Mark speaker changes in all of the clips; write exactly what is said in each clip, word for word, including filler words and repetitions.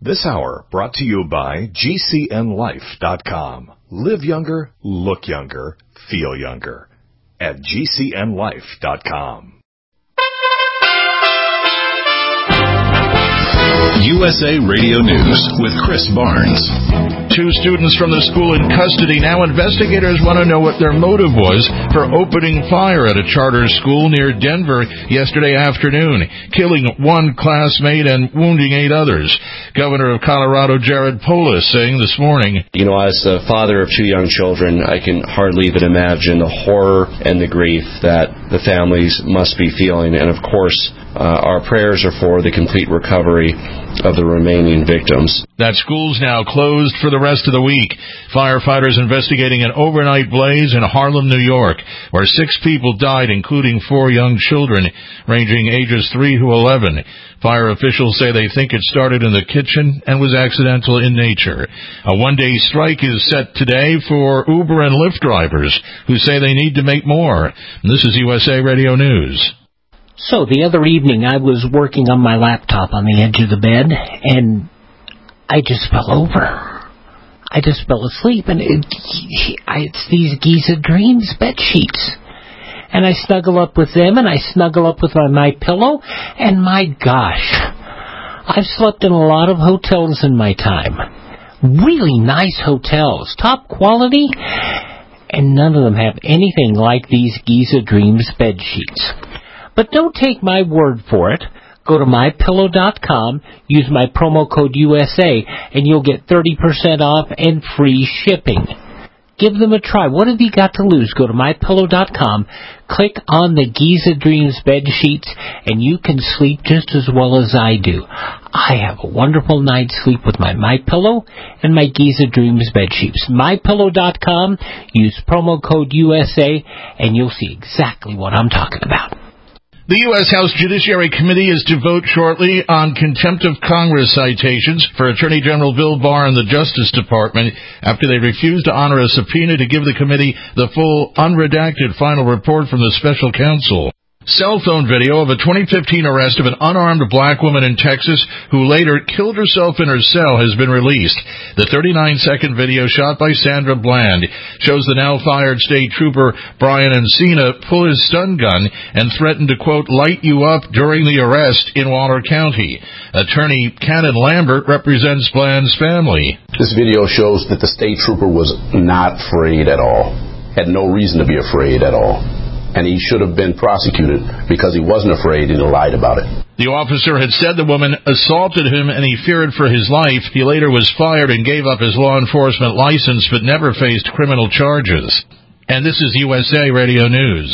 Speaker 1: This hour brought to you by G C N life dot com. Live younger, look younger, feel younger at G C N life dot com.
Speaker 2: U S A Radio News with Chris Barnes.
Speaker 3: Two students from the school in custody. Now investigators want to know what their motive was for opening fire at a charter school near Denver yesterday afternoon, killing one classmate and wounding eight others. Governor of Colorado Jared Polis saying this morning,
Speaker 4: You know, as the father of two young children, I can hardly even imagine the horror and the grief that the families must be feeling. And of course, uh, our prayers are for the complete recovery of the remaining victims.
Speaker 3: That school's now closed for the rest of the week. Firefighters investigating an overnight blaze in Harlem, New York, where six people died, including four young children, ranging ages three to eleven. Fire officials say they think it started in the kitchen and was accidental in nature. A one-day strike is set today for Uber and Lyft drivers, who say they need to make more. And this is U S A Radio News.
Speaker 5: So the other evening I was working on my laptop on the edge of the bed, and I just fell over. I just fell asleep, and it, it's these Giza Dreams bed sheets. And I snuggle up with them, and I snuggle up with my, my pillow, and my gosh, I've slept in a lot of hotels in my time. Really nice hotels, top quality, and none of them have anything like these Giza Dreams bed sheets. But don't take my word for it. Go to my pillow dot com, use my promo code U S A, and you'll get thirty percent off and free shipping. Give them a try. What have you got to lose? Go to my pillow dot com, click on the Giza Dreams bed sheets, and you can sleep just as well as I do. I have a wonderful night's sleep with my MyPillow and my Giza Dreams bed sheets. my pillow dot com, use promo code U S A, and you'll see exactly what I'm talking about.
Speaker 3: The U S House Judiciary Committee is to vote shortly on contempt of Congress citations for Attorney General Bill Barr and the Justice Department after they refused to honor a subpoena to give the committee the full, unredacted final report from the special counsel. Cell phone video of a twenty fifteen arrest of an unarmed black woman in Texas who later killed herself in her cell has been released. The thirty-nine second video shot by Sandra Bland shows the now fired state trooper Brian Encina pull his stun gun and threaten to, quote, light you up during the arrest in Waller County. Attorney Cannon Lambert represents Bland's family.
Speaker 6: This video shows that the state trooper was not afraid at all, had no reason to be afraid at all. And he should have been prosecuted because he wasn't afraid and he lied about it.
Speaker 3: The officer had said the woman assaulted him and he feared for his life. He later was fired and gave up his law enforcement license but never faced criminal charges. And this is U S A Radio News.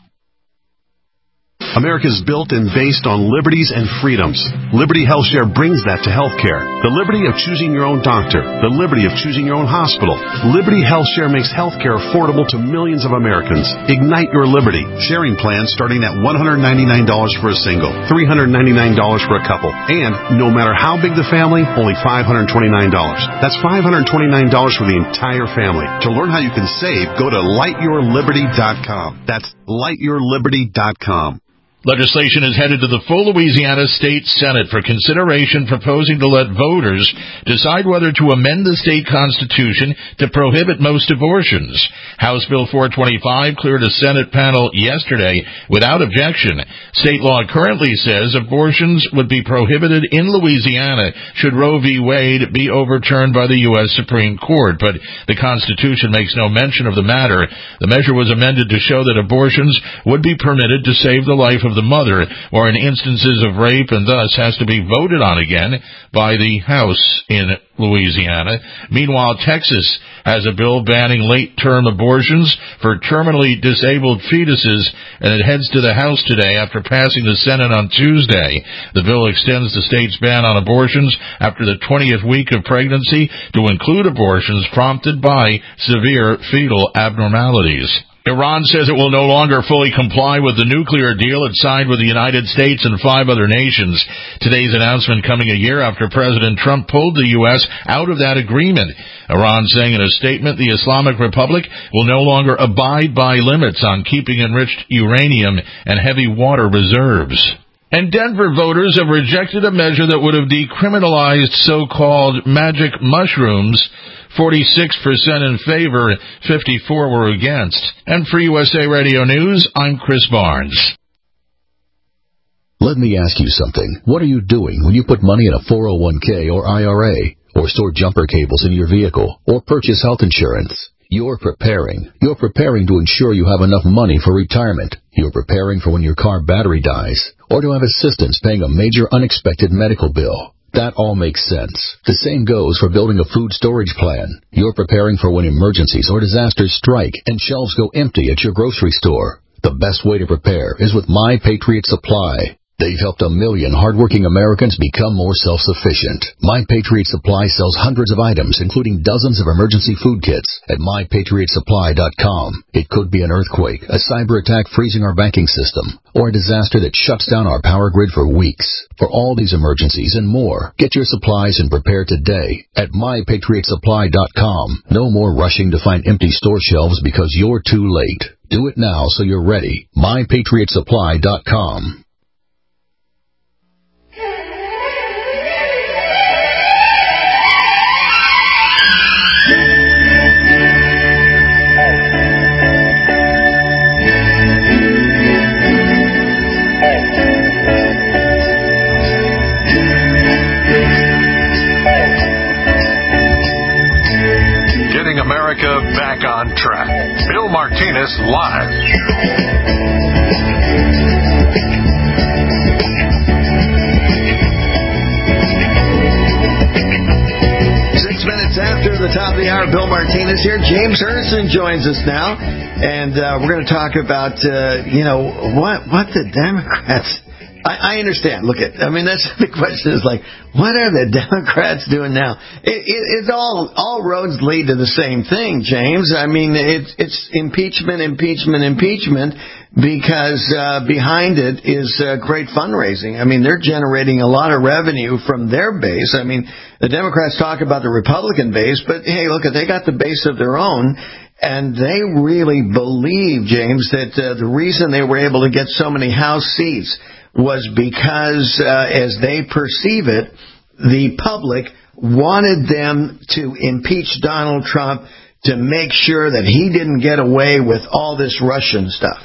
Speaker 7: America is built and based on liberties and freedoms. Liberty HealthShare brings that to healthcare. The liberty of choosing your own doctor. The liberty of choosing your own hospital. Liberty HealthShare makes healthcare affordable to millions of Americans. Ignite your liberty. Sharing plans starting at one hundred ninety-nine dollars for a single, three hundred ninety-nine dollars for a couple, and no matter how big the family, only five hundred twenty-nine dollars. That's five hundred twenty-nine dollars for the entire family. To learn how you can save, go to light your liberty dot com. That's light your liberty dot com.
Speaker 3: Legislation is headed to the full Louisiana State Senate for consideration, proposing to let voters decide whether to amend the state constitution to prohibit most abortions. House Bill four twenty-five cleared a Senate panel yesterday without objection. State law currently says abortions would be prohibited in Louisiana should Roe v. Wade be overturned by the U S Supreme Court, but the Constitution makes no mention of the matter. The measure was amended to show that abortions would be permitted to save the life of the mother, or in instances of rape, and thus has to be voted on again by the House in Louisiana. Meanwhile, Texas has a bill banning late-term abortions for terminally disabled fetuses, and it heads to the House today after passing the Senate on Tuesday. The bill extends the state's ban on abortions after the twentieth week of pregnancy to include abortions prompted by severe fetal abnormalities. Iran says it will no longer fully comply with the nuclear deal it signed with the United States and five other nations. Today's announcement coming a year after President Trump pulled the U S out of that agreement. Iran saying in a statement the Islamic Republic will no longer abide by limits on keeping enriched uranium and heavy water reserves. And Denver voters have rejected a measure that would have decriminalized so-called magic mushrooms. forty-six percent in favor, fifty-four were against. And for U S A Radio News, I'm Chris Barnes.
Speaker 8: Let me ask you something. What are you doing when you put money in a four oh one k or I R A, or store jumper cables in your vehicle, or purchase health insurance? You're preparing. You're preparing to ensure you have enough money for retirement. You're preparing for when your car battery dies, or to have assistance paying a major unexpected medical bill. That all makes sense. The same goes for building a food storage plan. You're preparing for when emergencies or disasters strike and shelves go empty at your grocery store. The best way to prepare is with My Patriot Supply. They've helped a million hardworking Americans become more self-sufficient. My Patriot Supply sells hundreds of items, including dozens of emergency food kits, at my patriot supply dot com. It could be an earthquake, a cyber attack freezing our banking system, or a disaster that shuts down our power grid for weeks. For all these emergencies and more, get your supplies and prepare today at my patriot supply dot com. No more rushing to find empty store shelves because you're too late. Do it now so you're ready. my patriot supply dot com.
Speaker 1: America back on track. Bill Martinez live.
Speaker 9: Six minutes after the top of the hour, Bill Martinez here. James Ernsten joins us now, and uh, we're going to talk about, uh, you know, what what the Democrats. I, I understand. Look at, I mean, that's the question is like, what are the Democrats doing now? It, it, it's all, all roads lead to the same thing, James. I mean, it's, it's impeachment, impeachment, impeachment, because, uh, behind it is, uh, great fundraising. I mean, they're generating a lot of revenue from their base. I mean, the Democrats talk about the Republican base, but hey, look, they got the base of their own. And they really believe, James, that, uh, the reason they were able to get so many House seats was because, uh, as they perceive it, the public wanted them to impeach Donald Trump to make sure that he didn't get away with all this Russian stuff.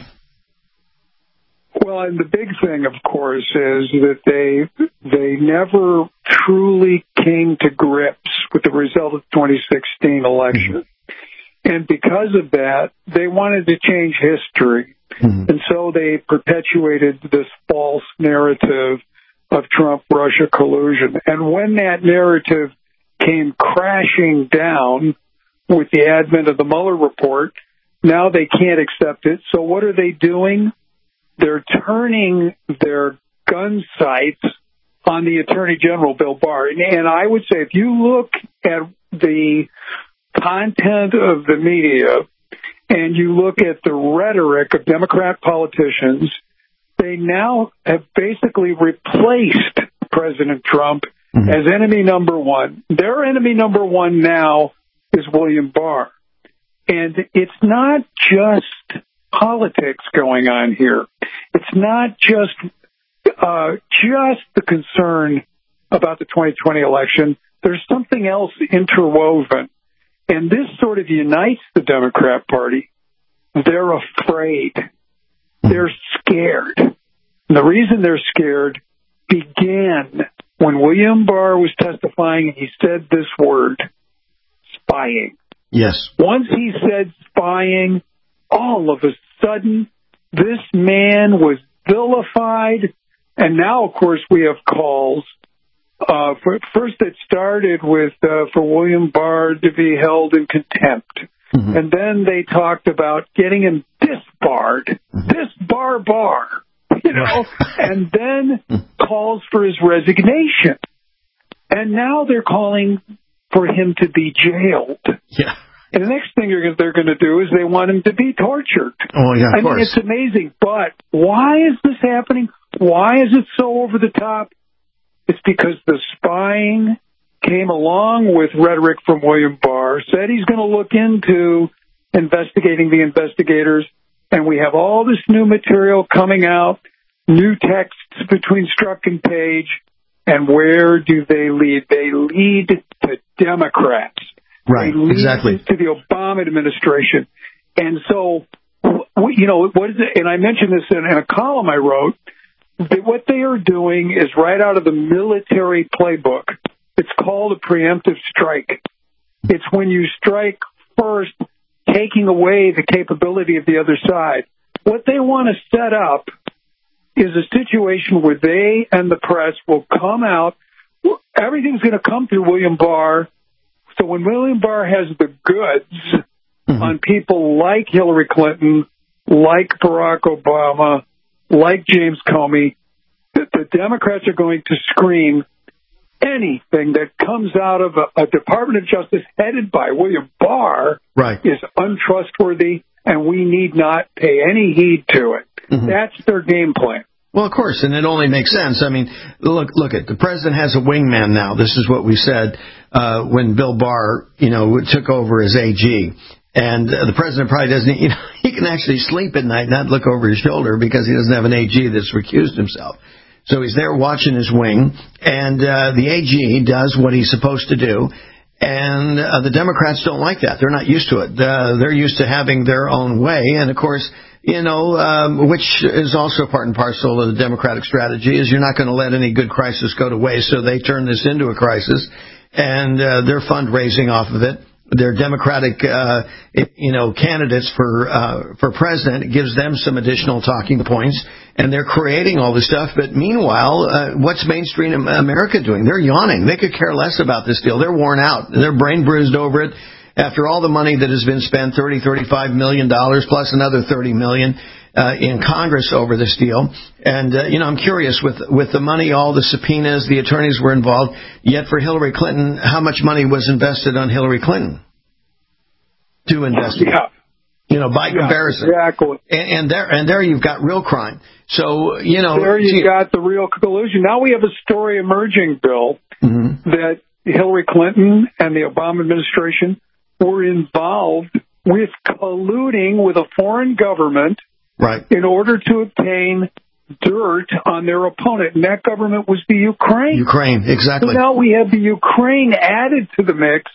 Speaker 10: Well, and the big thing, of course, is that they they never truly came to grips with the result of the twenty sixteen election. Mm-hmm. And because of that, they wanted to change history. Mm-hmm. And so they perpetuated this false narrative of Trump-Russia collusion. And when that narrative came crashing down with the advent of the Mueller report, now they can't accept it. So what are they doing? They're turning their gun sights on the Attorney General, Bill Barr. And I would say if you look at the content of the media and you look at the rhetoric of Democrat politicians, they now have basically replaced President Trump mm-hmm. as enemy number one. Their enemy number one now is William Barr. And it's not just politics going on here. It's not just uh, just the concern about the twenty twenty election. There's something else interwoven. And this sort of unites the Democrat Party. They're afraid. They're scared. And the reason they're scared began when William Barr was testifying and he said this word, spying.
Speaker 9: Yes. Once
Speaker 10: he said spying, all of a sudden, this man was vilified. And now, of course, we have calls. Uh, for, first, it started with uh, for William Barr to be held in contempt. Mm-hmm. And then they talked about getting him disbarred. Mm-hmm. Disbar Barr. You know, and then calls for his resignation. And now they're calling for him to be jailed.
Speaker 9: Yeah.
Speaker 10: And the next thing they're, they're going to do is they want him to be tortured.
Speaker 9: Oh, yeah, of
Speaker 10: I
Speaker 9: course.
Speaker 10: mean, it's amazing. But why is this happening? Why is it so over the top? It's because the spying came along with rhetoric from William Barr, said he's going to look into investigating the investigators, and we have all this new material coming out new texts between Strzok and Page, and where do they lead? They lead to Democrats.
Speaker 9: Right,
Speaker 10: they lead
Speaker 9: exactly.
Speaker 10: to the Obama administration. And so, you know, what is it? And I mentioned this in, in a column I wrote, that what they are doing is right out of the military playbook. It's called a preemptive strike. It's when you strike first, taking away the capability of the other side. What they want to set up is a situation where they and the press will come out. Everything's going to come through William Barr. So when William Barr has the goods mm-hmm. on people like Hillary Clinton, like Barack Obama, like James Comey, the, the Democrats are going to scream anything that comes out of a, a Department of Justice headed by William Barr
Speaker 9: right.
Speaker 10: is untrustworthy, and we need not pay any heed to it. Mm-hmm. That's their game plan.
Speaker 9: Well, of course, and it only makes sense. I mean, look, look at the president has a wingman now. This is what we said uh, when Bill Barr, you know, took over as A G. And uh, the president probably doesn't, you know, he can actually sleep at night, not look over his shoulder because he doesn't have an A G that's recused himself. So he's there watching his wing, and uh, the A G does what he's supposed to do. And uh, the Democrats don't like that. They're not used to it. Uh, they're used to having their own way. And, of course, you know, um, which is also part and parcel of the Democratic strategy, is you're not going to let any good crisis go to waste. So they turn this into a crisis, and uh, they're fundraising off of it. Their Democratic, uh, you know, candidates for uh, for president, it gives them some additional talking points, and they're creating all this stuff. But meanwhile, uh, what's mainstream America doing? They're yawning. They could care less about this deal. They're worn out. They're brain bruised over it. After all the money that has been spent, thirty, thirty-five million dollars plus another thirty million uh, in Congress over this deal. And, uh, you know, I'm curious, with with the money, all the subpoenas, the attorneys were involved. Yet for Hillary Clinton, how much money was invested on Hillary Clinton to investigate?
Speaker 10: Yeah.
Speaker 9: You know, by
Speaker 10: yeah,
Speaker 9: comparison.
Speaker 10: Exactly.
Speaker 9: And, and there and there you've got real crime. So, you know.
Speaker 10: There you've
Speaker 9: gee,
Speaker 10: got the real collusion. Now we have a story emerging, Bill,
Speaker 9: mm-hmm.
Speaker 10: that Hillary Clinton and the Obama administration were involved with colluding with a foreign government
Speaker 9: right.
Speaker 10: in order to obtain dirt on their opponent. And that government was the Ukraine.
Speaker 9: Ukraine, exactly.
Speaker 10: So now we have the Ukraine added to the mix.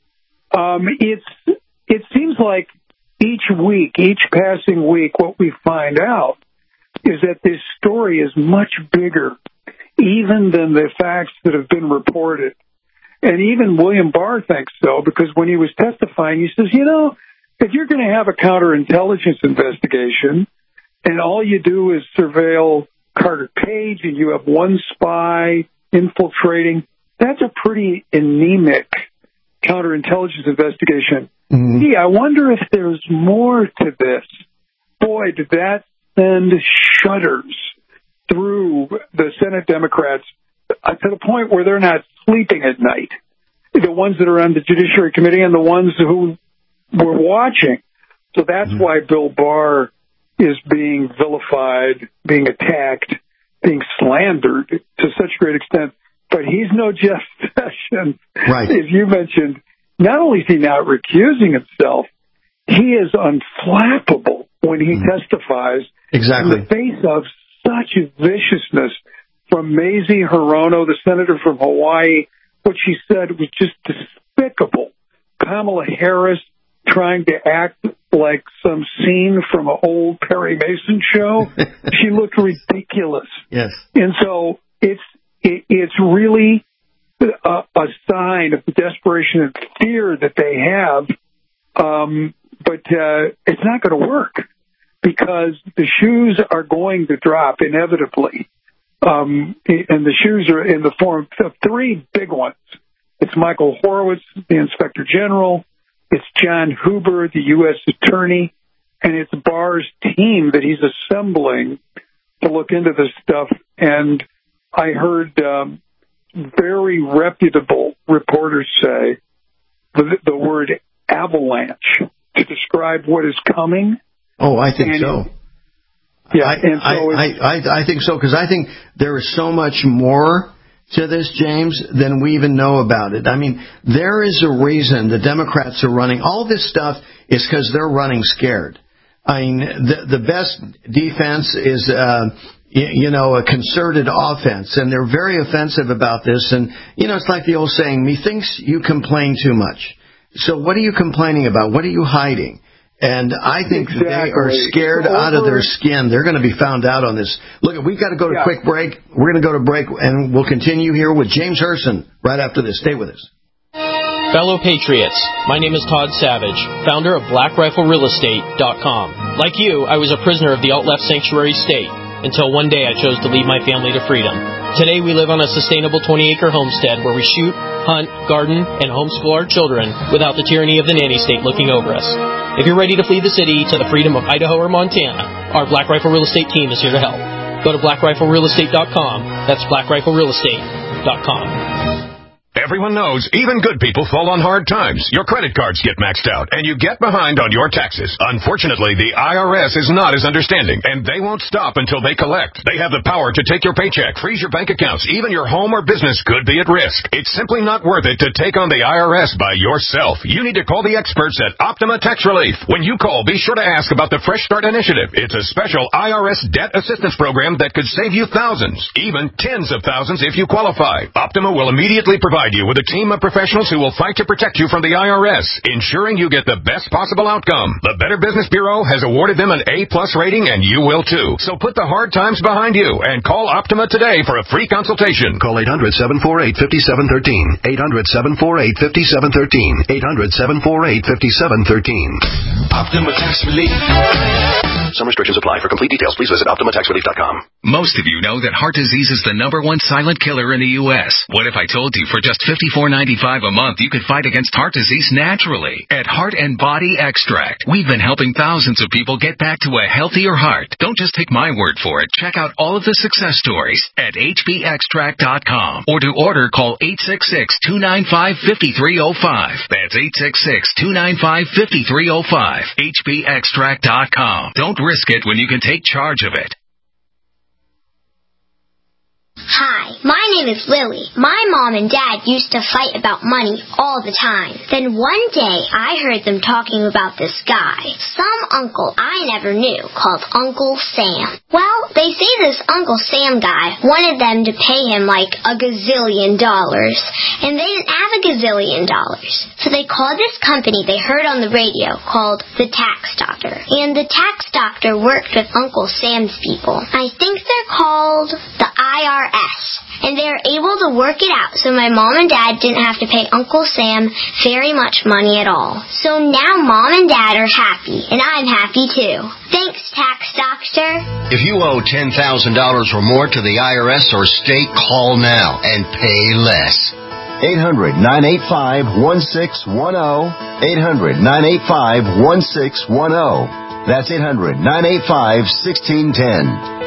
Speaker 10: Um, it's it seems like each week, each passing week, what we find out is that this story is much bigger even than the facts that have been reported. And even William Barr thinks so, because when he was testifying, he says, you know, if you're going to have a counterintelligence investigation and all you do is surveil Carter Page and you have one spy infiltrating, that's a pretty anemic counterintelligence investigation. Mm-hmm. Gee, I wonder if there's more to this. Boy, did that send shudders through the Senate Democrats uh, to the point where they're not sleeping at night. The ones that are on the Judiciary Committee and the ones who were watching. So that's mm-hmm. why Bill Barr is being vilified, being attacked, being slandered to such a great extent. But he's no Jeff Sessions.
Speaker 9: Right.
Speaker 10: As you mentioned, not only is he not recusing himself, he is unflappable when he mm-hmm. testifies
Speaker 9: exactly.
Speaker 10: in the face of such viciousness from Mazie Hirono, the senator from Hawaii. What she said was just despicable. Kamala Harris trying to act like some scene from an old Perry Mason show. She looked ridiculous.
Speaker 9: Yes.
Speaker 10: And so it's it, it's really a, a sign of the desperation and fear that they have. Um, but uh, it's not going to work because the shoes are going to drop inevitably. Um, and the shoes are in the form of three big ones. It's Michael Horowitz, the Inspector General. It's John Huber, the U S Attorney. And it's Barr's team that he's assembling to look into this stuff. And I heard um, very reputable reporters say the, the word avalanche to describe what is coming.
Speaker 9: Oh, I think
Speaker 10: and
Speaker 9: so.
Speaker 10: Yeah,
Speaker 9: I,
Speaker 10: and so
Speaker 9: I, I, I, I think so, because I think there is so much more to this, James, than we even know about it. I mean, there is a reason the Democrats are running. All this stuff is because they're running scared. I mean, the, the best defense is uh, you know, a concerted offense, and they're very offensive about this. And, you know, it's like the old saying, methinks you complain too much. So what are you complaining about? What are you hiding? And I think
Speaker 10: exactly.
Speaker 9: they are scared Over. out of their skin. They're going to be found out on this. Look, we've got to go to a yeah. quick break. We're going to go to break, and we'll continue here with James Herson right after this. Stay with us.
Speaker 11: Fellow Patriots, my name is Todd Savage, founder of Black Rifle Real Estate dot com. Like you, I was a prisoner of the alt-left sanctuary state, until one day I chose to lead my family to freedom. Today we live on a sustainable twenty-acre homestead where we shoot, hunt, garden, and homeschool our children without the tyranny of the nanny state looking over us. If you're ready to flee the city to the freedom of Idaho or Montana, our Black Rifle Real Estate team is here to help. Go to Black Rifle Real Estate dot com. That's Black Rifle Real Estate dot com.
Speaker 12: Everyone knows even good people fall on hard times. Your credit cards get maxed out, and you get behind on your taxes. Unfortunately, the I R S is not as understanding, and they won't stop until they collect. They have the power to take your paycheck, freeze your bank accounts, even your home or business could be at risk. It's simply not worth it to take on the I R S by yourself. You need to call the experts at Optima Tax Relief. When you call, be sure to ask about the Fresh Start Initiative. It's a special I R S debt assistance program that could save you thousands, even tens of thousands if you qualify. Optima will immediately provide you with a team of professionals who will fight to protect you from the I R S, ensuring you get the best possible outcome. The Better Business Bureau has awarded them an A-plus rating, and you will too. So put the hard times behind you and call Optima today for a free consultation.
Speaker 7: Call eight hundred, seven four eight, five seven one three. eight hundred, seven four eight, five seven one three. eight hundred, seven four eight, five seven one three.
Speaker 2: Optima Tax Relief.
Speaker 12: Some restrictions apply. For complete details, please visit Optima Tax Relief dot com.
Speaker 13: Most of you know that heart disease is the number one silent killer in the U S What if I told you for just fifty-four ninety-five a month you could fight against heart disease naturally? At Heart and Body Extract, we've been helping thousands of people get back to a healthier heart. Don't just take my word for it. Check out all of the success stories at H B extract dot com. Or to order, call eight six six, two nine five, five three zero five. That's eight six six, two nine five, five three zero five. H B extract dot com. Don't risk it when you can take charge of it.
Speaker 14: Hi, my name is Lily. My mom and dad used to fight about money all the time. Then one day I heard them talking about this guy, some uncle I never knew, called Uncle Sam. Well, they say this Uncle Sam guy wanted them to pay him like a gazillion dollars, and they didn't have a gazillion dollars. So they called this company they heard on the radio called the Tax Doctor. And the Tax Doctor worked with Uncle Sam's people. I think they're called the I R S. And they were able to work it out so my mom and dad didn't have to pay Uncle Sam very much money at all. So now mom and dad are happy, and I'm happy too. Thanks, Tax Doctor.
Speaker 15: If you owe ten thousand dollars or more to the I R S or state, call now and pay less. eight hundred, nine eight five, one six one zero. eight hundred, nine eight five, one six one zero. That's eight hundred, nine eight five, one six one zero.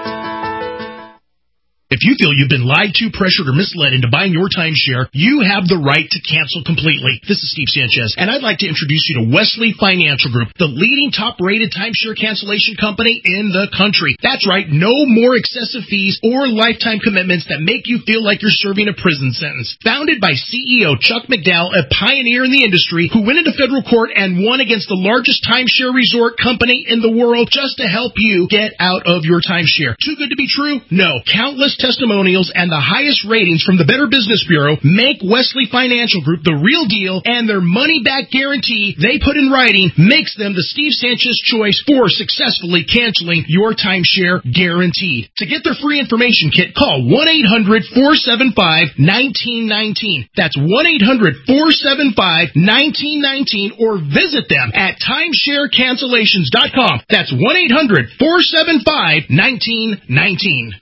Speaker 16: If you feel you've been lied to, pressured, or misled into buying your timeshare, you have the right to cancel completely. This is Steve Sanchez, and I'd like to introduce you to Wesley Financial Group, the leading top-rated timeshare cancellation company in the country. That's right, no more excessive fees or lifetime commitments that make you feel like you're serving a prison sentence. Founded by C E O Chuck McDowell, a pioneer in the industry who went into federal court and won against the largest timeshare resort company in the world just to help you get out of your timeshare. Too good to be true? No. Countless testimonials and the highest ratings from the Better Business Bureau make Wesley Financial Group the real deal, and their money-back guarantee they put in writing makes them the Steve Sanchez choice for successfully canceling your timeshare guaranteed. To get their free information kit, call one eight hundred, four seven five, one nine one nine. That's one eight hundred, four seven five, one nine one nine, or visit them at timeshare cancellations dot com. That's one eight hundred, four seven five, one nine one nine.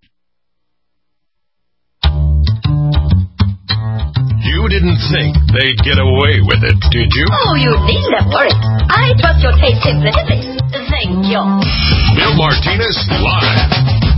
Speaker 12: You didn't think they'd get away with it, did you?
Speaker 17: Oh, you needn't have worried. I trust your taste implicitly. Thank you.
Speaker 12: Bill Martinez live.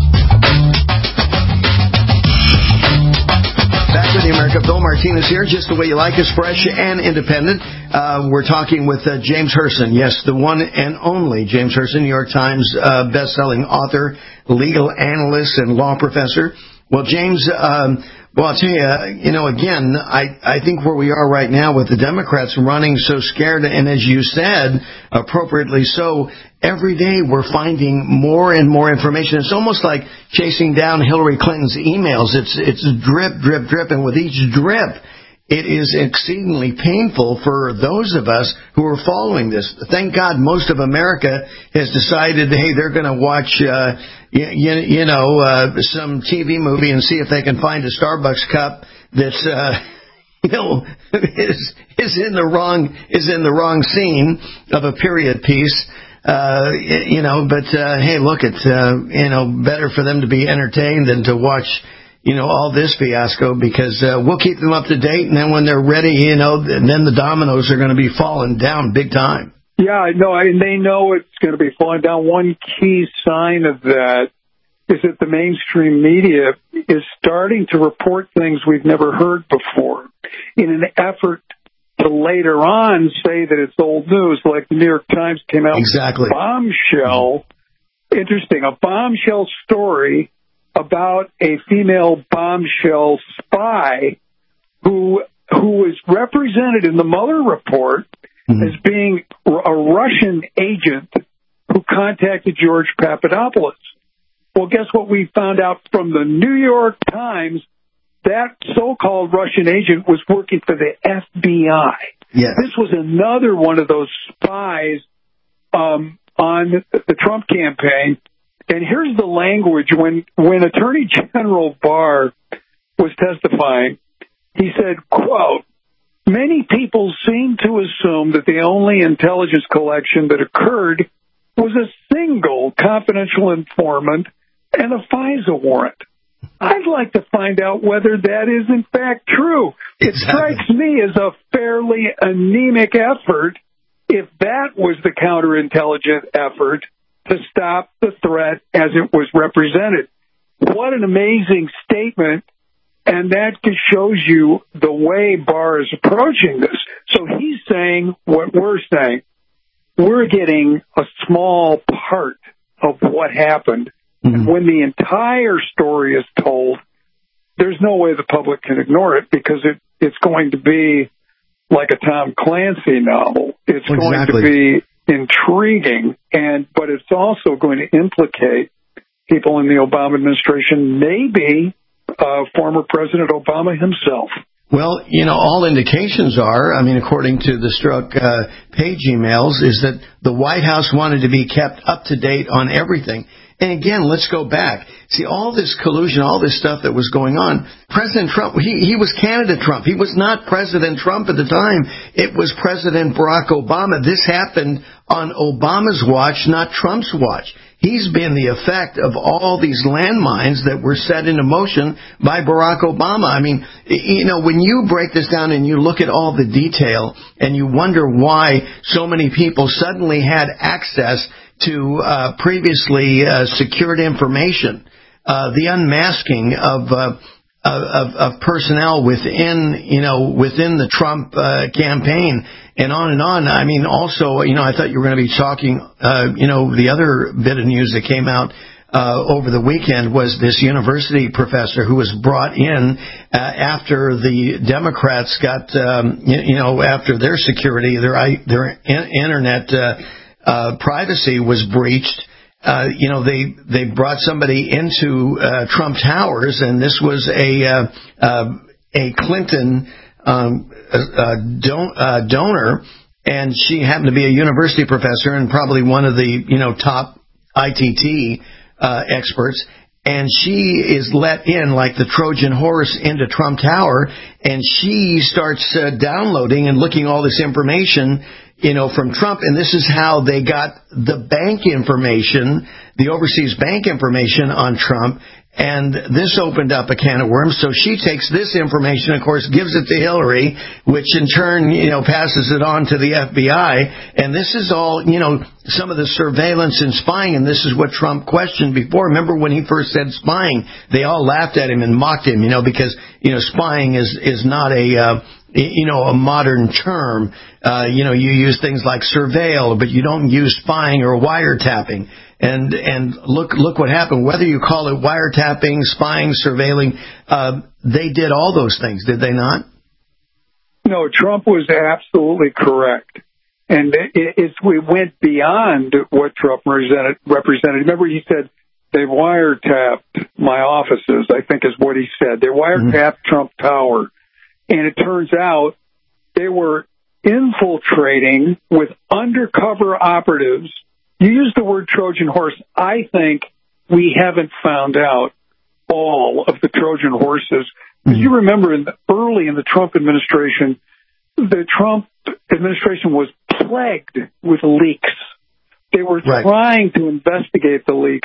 Speaker 9: Back with the America. Bill Martinez here, just the way you like us, fresh and independent. Uh, we're talking with uh, James Herson. Yes, the one and only James Herson, New York Times uh, best-selling author, legal analyst, and law professor. Well, James, um, well, I'll tell you, you know, again, I, I think where we are right now with the Democrats running so scared, and as you said, appropriately so, every day we're finding more and more information. It's almost like chasing down Hillary Clinton's emails. It's, it's drip, drip, drip, and with each drip, it is exceedingly painful for those of us who are following this. Thank God most of America has decided, hey, they're going to watch, uh, you, you know, uh, some T V movie and see if they can find a Starbucks cup that's, uh, you know, is, is in the wrong, is in the wrong scene of a period piece. Uh, you know, but, uh, hey, look, it's, uh, you know, better for them to be entertained than to watch, you know, all this fiasco, because uh, we'll keep them up to date, and then when they're ready, you know, then the dominoes are going to be falling down big time.
Speaker 10: Yeah, no, I, they know it's going to be falling down. One key sign of that is that the mainstream media is starting to report things we've never heard before in an effort to later on say that it's old news, like the New York Times came out
Speaker 9: exactly.
Speaker 10: with a bombshell, interesting, a bombshell story about a female bombshell spy who who was represented in the Mueller report mm-hmm. as being a Russian agent who contacted George Papadopoulos. Well, guess what we found out from the New York Times? That so-called Russian agent was working for the F B I.
Speaker 9: Yes.
Speaker 10: This was another one of those spies um, on the Trump campaign. And here's the language. When, when Attorney General Barr was testifying, he said, quote, "Many people seem to assume that the only intelligence collection that occurred was a single confidential informant and a FISA warrant. I'd like to find out whether that is in fact true. It strikes me as a fairly anemic effort if that was the counterintelligence effort to stop the threat as it was represented." What an amazing statement, and that just shows you the way Barr is approaching this. So he's saying what we're saying. We're getting a small part of what happened. Mm-hmm. And when the entire story is told, there's no way the public can ignore it, because it, it's going to be like a Tom Clancy novel. It's
Speaker 9: exactly.
Speaker 10: going to be intriguing, and but it's also going to implicate people in the Obama administration, maybe uh, former President Obama himself.
Speaker 9: Well, you know, all indications are, I mean, according to the Strzok uh, page emails, is that the White House wanted to be kept up to date on everything. And again, let's go back. See, all this collusion, all this stuff that was going on, President Trump, he, he was candidate Trump. He was not President Trump at the time. It was President Barack Obama. This happened on Obama's watch, not Trump's watch. He's been the effect of all these landmines that were set into motion by Barack Obama. I mean, you know, when you break this down and you look at all the detail and you wonder why so many people suddenly had access to uh, previously uh, secured information, uh, the unmasking of, uh, of of personnel within, you know, within the Trump uh, campaign, and on and on. I mean, also, you know, I thought you were going to be talking, uh, you know, the other bit of news that came out uh, over the weekend was this university professor who was brought in uh, after the Democrats got, um, you, you know, after their security, their their internet. Uh, Uh, privacy was breached. Uh, you know, they, they brought somebody into, uh, Trump Towers, and this was a, uh, uh, a Clinton, um, uh, don- uh, donor, and she happened to be a university professor and probably one of the, you know, top I T T, uh, experts. And she is let in like the Trojan horse into Trump Tower, and she starts uh, downloading and looking all this information, you know, from Trump. And this is how they got the bank information, the overseas bank information on Trump. And this opened up a can of worms. So she takes this information, of course, gives it to Hillary, which in turn, you know, passes it on to the F B I. And this is all, you know, some of the surveillance and spying. And this is what Trump questioned before. Remember when he first said spying, they all laughed at him and mocked him, you know, because, you know, spying is, is not a, uh, you know, a modern term. Uh, you know, you use things like surveil, but you don't use spying or wiretapping. and and look look what happened. Whether you call it wiretapping, spying, surveilling, uh, they did all those things, did they not?
Speaker 10: No, Trump was absolutely correct. And it, it, we went beyond what Trump represented, represented. Remember, he said, they wiretapped my offices, I think is what he said. They wiretapped mm-hmm. Trump Tower. And it turns out they were infiltrating with undercover operatives. You used the word Trojan horse. I think we haven't found out all of the Trojan horses. Mm-hmm. You remember in the, early in the Trump administration, the Trump administration was plagued with leaks. They were right. trying to investigate the leaks.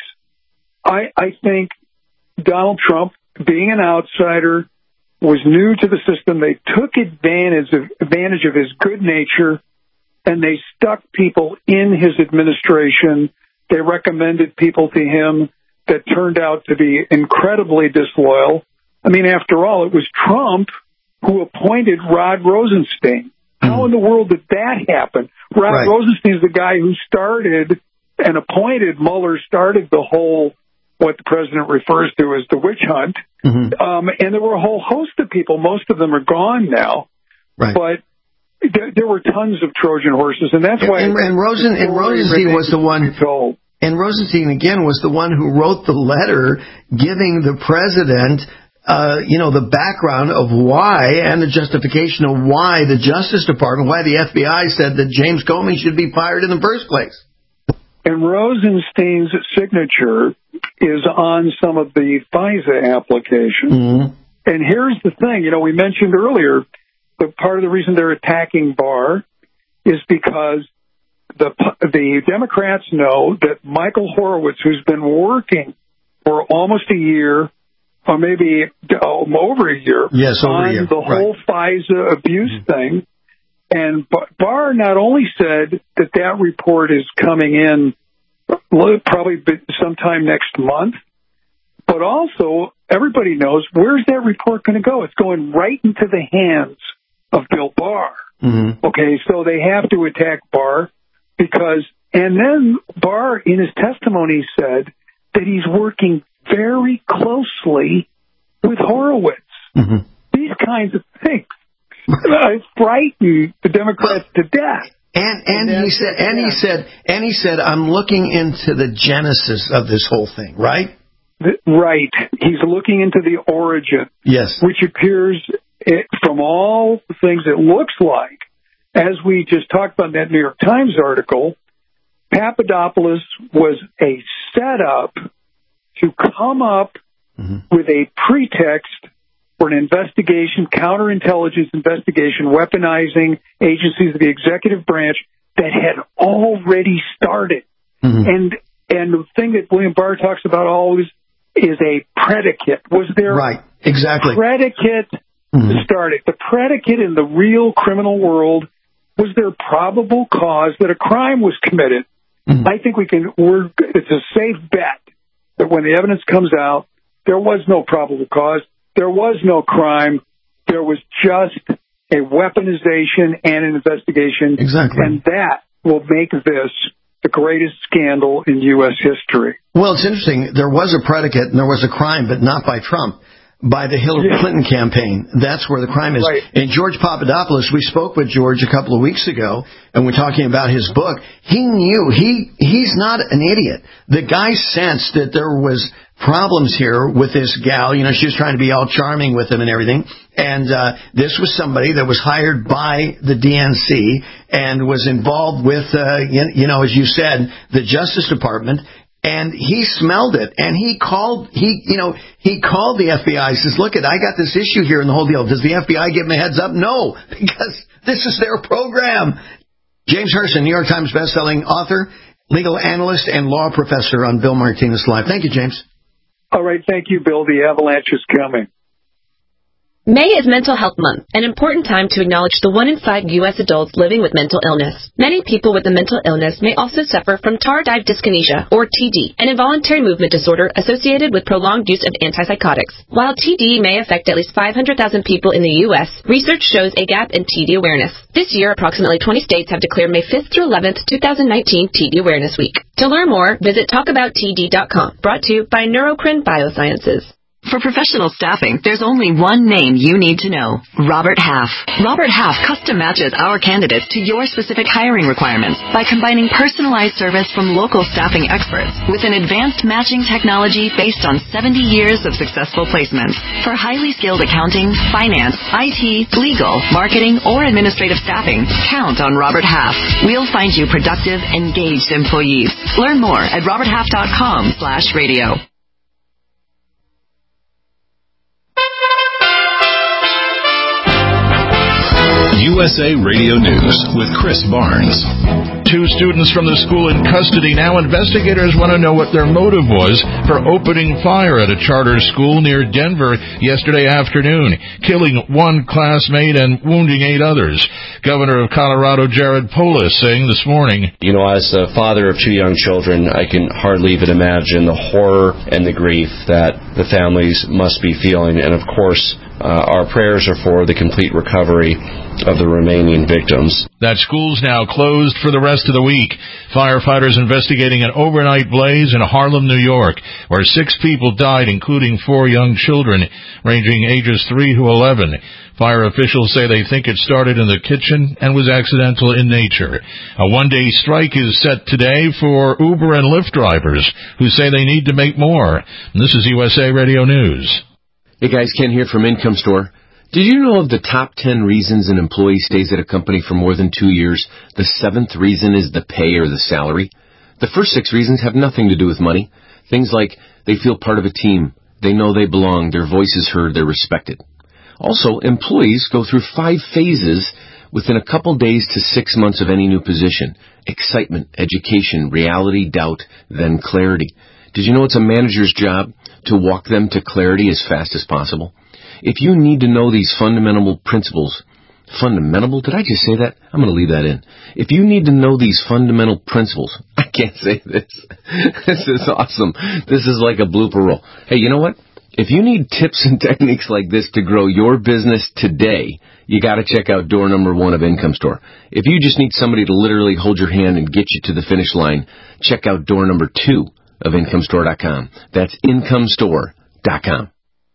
Speaker 10: I, I think Donald Trump, being an outsider, was new to the system. They took advantage of, advantage of his good nature, and they stuck people in his administration. They recommended people to him that turned out to be incredibly disloyal. I mean, after all, it was Trump who appointed Rod Rosenstein. How in the world did that happen? Rod right. Rosenstein is the guy who started and appointed Mueller, started the whole, what the president refers to as the witch hunt. Mm-hmm. Um, and there were a whole host of people. Most of them are gone now. Right. But there, there were tons of Trojan horses, and that's why...
Speaker 9: And, and, Rosen, and Rosenstein was the one...
Speaker 10: Told.
Speaker 9: And Rosenstein, again, was the one who wrote the letter giving the president... Uh, you know, the background of why and the justification of why the Justice Department, why the F B I said that James Comey should be fired in the first place.
Speaker 10: And Rosenstein's signature is on some of the FISA applications. Mm-hmm. And here's the thing, you know, we mentioned earlier, the part of the reason they're attacking Barr is because the the Democrats know that Michael Horowitz, who's been working for almost a year, or maybe um, over a year,
Speaker 9: yes, over
Speaker 10: on
Speaker 9: a year.
Speaker 10: the whole
Speaker 9: right.
Speaker 10: FISA abuse mm-hmm. thing. And Barr not only said that that report is coming in probably sometime next month, but also everybody knows where's that report going to go? It's going right into the hands of Bill Barr. Mm-hmm. Okay, so they have to attack Barr because, and then Barr in his testimony said that he's working very closely with Horowitz. Mm-hmm. These kinds of things uh, frighten the Democrats to death.
Speaker 9: And and, and he said and he said and he said I'm looking into the genesis of this whole thing, right?
Speaker 10: Right. He's looking into the origin.
Speaker 9: Yes.
Speaker 10: Which appears it, from all the things it looks like, as we just talked about in that New York Times article, Papadopoulos was a setup to come up mm-hmm. with a pretext for an investigation, counterintelligence investigation, weaponizing agencies of the executive branch that had already started. Mm-hmm. And and the thing that William Barr talks about always is a predicate. Was there
Speaker 9: right. exactly.
Speaker 10: a predicate mm-hmm. to start it? The predicate in the real criminal world, was there probable cause that a crime was committed? Mm-hmm. I think we can, we're, it's a safe bet that when the evidence comes out, there was no probable cause, there was no crime, there was just a weaponization and an investigation.
Speaker 9: Exactly.
Speaker 10: And that will make this the greatest scandal in U S history.
Speaker 9: Well, it's interesting. There was a predicate and there was a crime, but not by Trump. By the Hillary yeah. Clinton campaign. That's where the crime is.
Speaker 10: Right.
Speaker 9: And George Papadopoulos, we spoke with George a couple of weeks ago, and we're talking about his book. He knew. He He's not an idiot. The guy sensed that there was problems here with this gal. You know, she was trying to be all charming with him and everything. And uh, this was somebody that was hired by the D N C and was involved with, uh, you know, as you said, the Justice Department. And he smelled it, and he called, he, you know, he called the F B I. He says, look, I got this issue here in the whole deal. Does the F B I give him a heads up? No, because this is their program. James Herson, New York Times bestselling author, legal analyst, and law professor on Bill Martinez Live. Thank you, James.
Speaker 10: All right. Thank you, Bill. The avalanche is coming.
Speaker 18: May is Mental Health Month, an important time to acknowledge the one in five U S adults living with mental illness. Many people with a mental illness may also suffer from tardive dyskinesia, or T D, an involuntary movement disorder associated with prolonged use of antipsychotics. While T D may affect at least five hundred thousand people in the U S, research shows a gap in T D awareness. This year, approximately twenty states have declared May fifth through eleventh, twenty nineteen T D Awareness Week. To learn more, visit talk about T D dot com, brought to you by Neurocrine Biosciences.
Speaker 19: For professional staffing, there's only one name you need to know: Robert Half. Robert Half custom matches our candidates to your specific hiring requirements by combining personalized service from local staffing experts with an advanced matching technology based on seventy years of successful placements. For highly skilled accounting, finance, I T, legal, marketing, or administrative staffing, count on Robert Half. We'll find you productive, engaged employees. Learn more at robert half dot com slash radio.
Speaker 2: U S A Radio News with Chris Barnes.
Speaker 3: Two students from the school in custody. Now investigators want to know what their motive was for opening fire at a charter school near Denver yesterday afternoon, killing one classmate and wounding eight others. Governor of Colorado Jared Polis saying this morning,
Speaker 4: You know, as a father of two young children, I can hardly even imagine the horror and the grief that the families must be feeling. And of course, uh, our prayers are for the complete recovery of the remaining victims.
Speaker 3: That school's now closed for the rest of the week. Firefighters investigating an overnight blaze in Harlem, New York, where six people died, including four young children, ranging ages three to eleven. Fire officials say they think it started in the kitchen and was accidental in nature. A one-day strike is set today for Uber and Lyft drivers, who say they need to make more. And this is U S A Radio News.
Speaker 20: Hey guys, Ken here from Income Store. Did you know of the top ten reasons an employee stays at a company for more than two years, the seventh reason is the pay or the salary? The first six reasons have nothing to do with money. Things like they feel part of a team, they know they belong, their voice is heard, they're respected. Also, employees go through five phases within a couple days to six months of any new position: excitement, education, reality, doubt, then clarity. Did you know it's a manager's job to walk them to clarity as fast as possible? If you need to know these fundamental principles, fundamental, did I just say that? I'm going to leave that in. If you need to know these fundamental principles, I can't say this. This is awesome. This is like a blooper roll. Hey, you know what? If you need tips and techniques like this to grow your business today, you got to check out door number one of Income Store. If you just need somebody to literally hold your hand and get you to the finish line, check out door number two of income store dot com. That's income store dot com.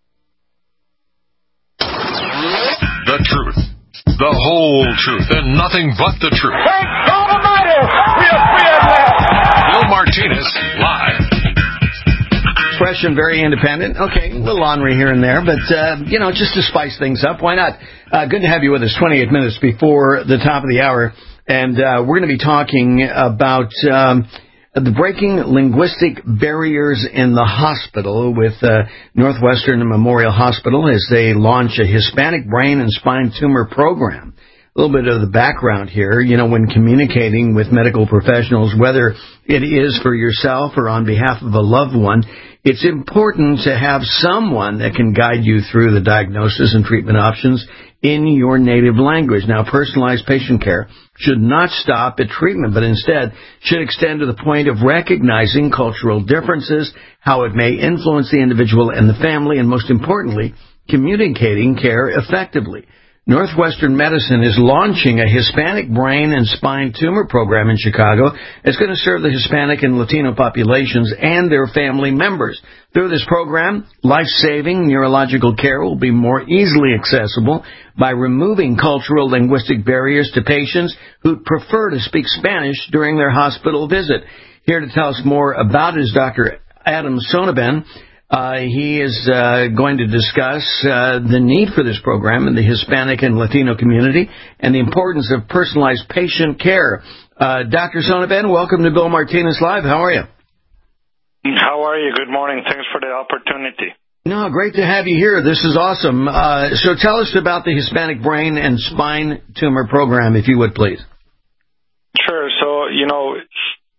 Speaker 12: The truth. The whole truth. And nothing but the truth.
Speaker 21: Thank God Almighty! We are free at last!
Speaker 12: Bill Martinez, live.
Speaker 9: Fresh and very independent. Okay, a little ornery here and there, but, uh, you know, just to spice things up, why not? Uh, good to have you with us twenty-eight minutes before the top of the hour. And uh, we're going to be talking about um, the breaking linguistic barriers in the hospital with uh, Northwestern Memorial Hospital as they launch a Hispanic brain and spine tumor program. A little bit of the background here, you know, when communicating with medical professionals, whether it is for yourself or on behalf of a loved one, it's important to have someone that can guide you through the diagnosis and treatment options in your native language. Now, personalized patient care should not stop at treatment, but instead should extend to the point of recognizing cultural differences, how it may influence the individual and the family, and most importantly, communicating care effectively. Northwestern Medicine is launching a Hispanic brain and spine tumor program in Chicago. It's going to serve the Hispanic and Latino populations and their family members. Through this program, life-saving neurological care will be more easily accessible by removing cultural linguistic barriers to patients who prefer to speak Spanish during their hospital visit. Here to tell us more about it is Doctor Adam Sonnabend. Uh, he is uh, going to discuss uh, the need for this program in the Hispanic and Latino community and the importance of personalized patient care. Uh, Doctor Sonnabend, welcome to Bill Martinez Live. How are you?
Speaker 22: How are you? Good morning. Thanks for the opportunity.
Speaker 9: No, great to have you here. This is awesome. Uh, so tell us about the Hispanic brain and spine tumor program, if you would, please.
Speaker 22: Sure. So, you know,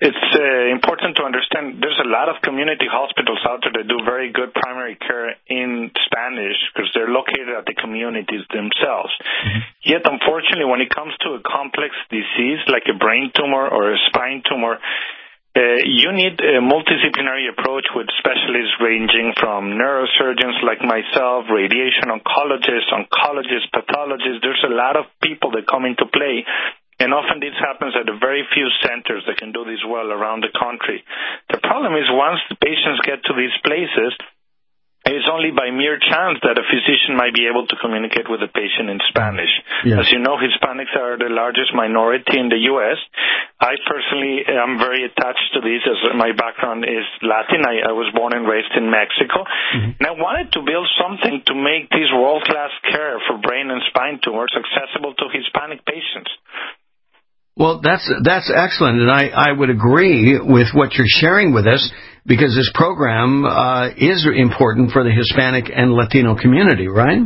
Speaker 22: it's uh, important to understand there's a lot of community hospitals out there that do very good primary care in Spanish because they're located at the communities themselves. Mm-hmm. Yet, unfortunately, when it comes to a complex disease like a brain tumor or a spine tumor, Uh, you need a multidisciplinary approach with specialists ranging from neurosurgeons like myself, radiation oncologists, oncologists, pathologists. There's a lot of people that come into play, and often this happens at a very few centers that can do this well around the country. The problem is once the patients get to these places, it's only by mere chance that a physician might be able to communicate with the patient in Spanish. Yes. As you know, Hispanics are the largest minority in the U S I personally am very attached to this as my background is Latin. I, I was born and raised in Mexico. Mm-hmm. And I wanted to build something to make this world-class care for brain and spine tumors accessible to Hispanic patients.
Speaker 9: Well, that's that's excellent, and I, I would agree with what you're sharing with us because this program uh, is important for the Hispanic and Latino community, right?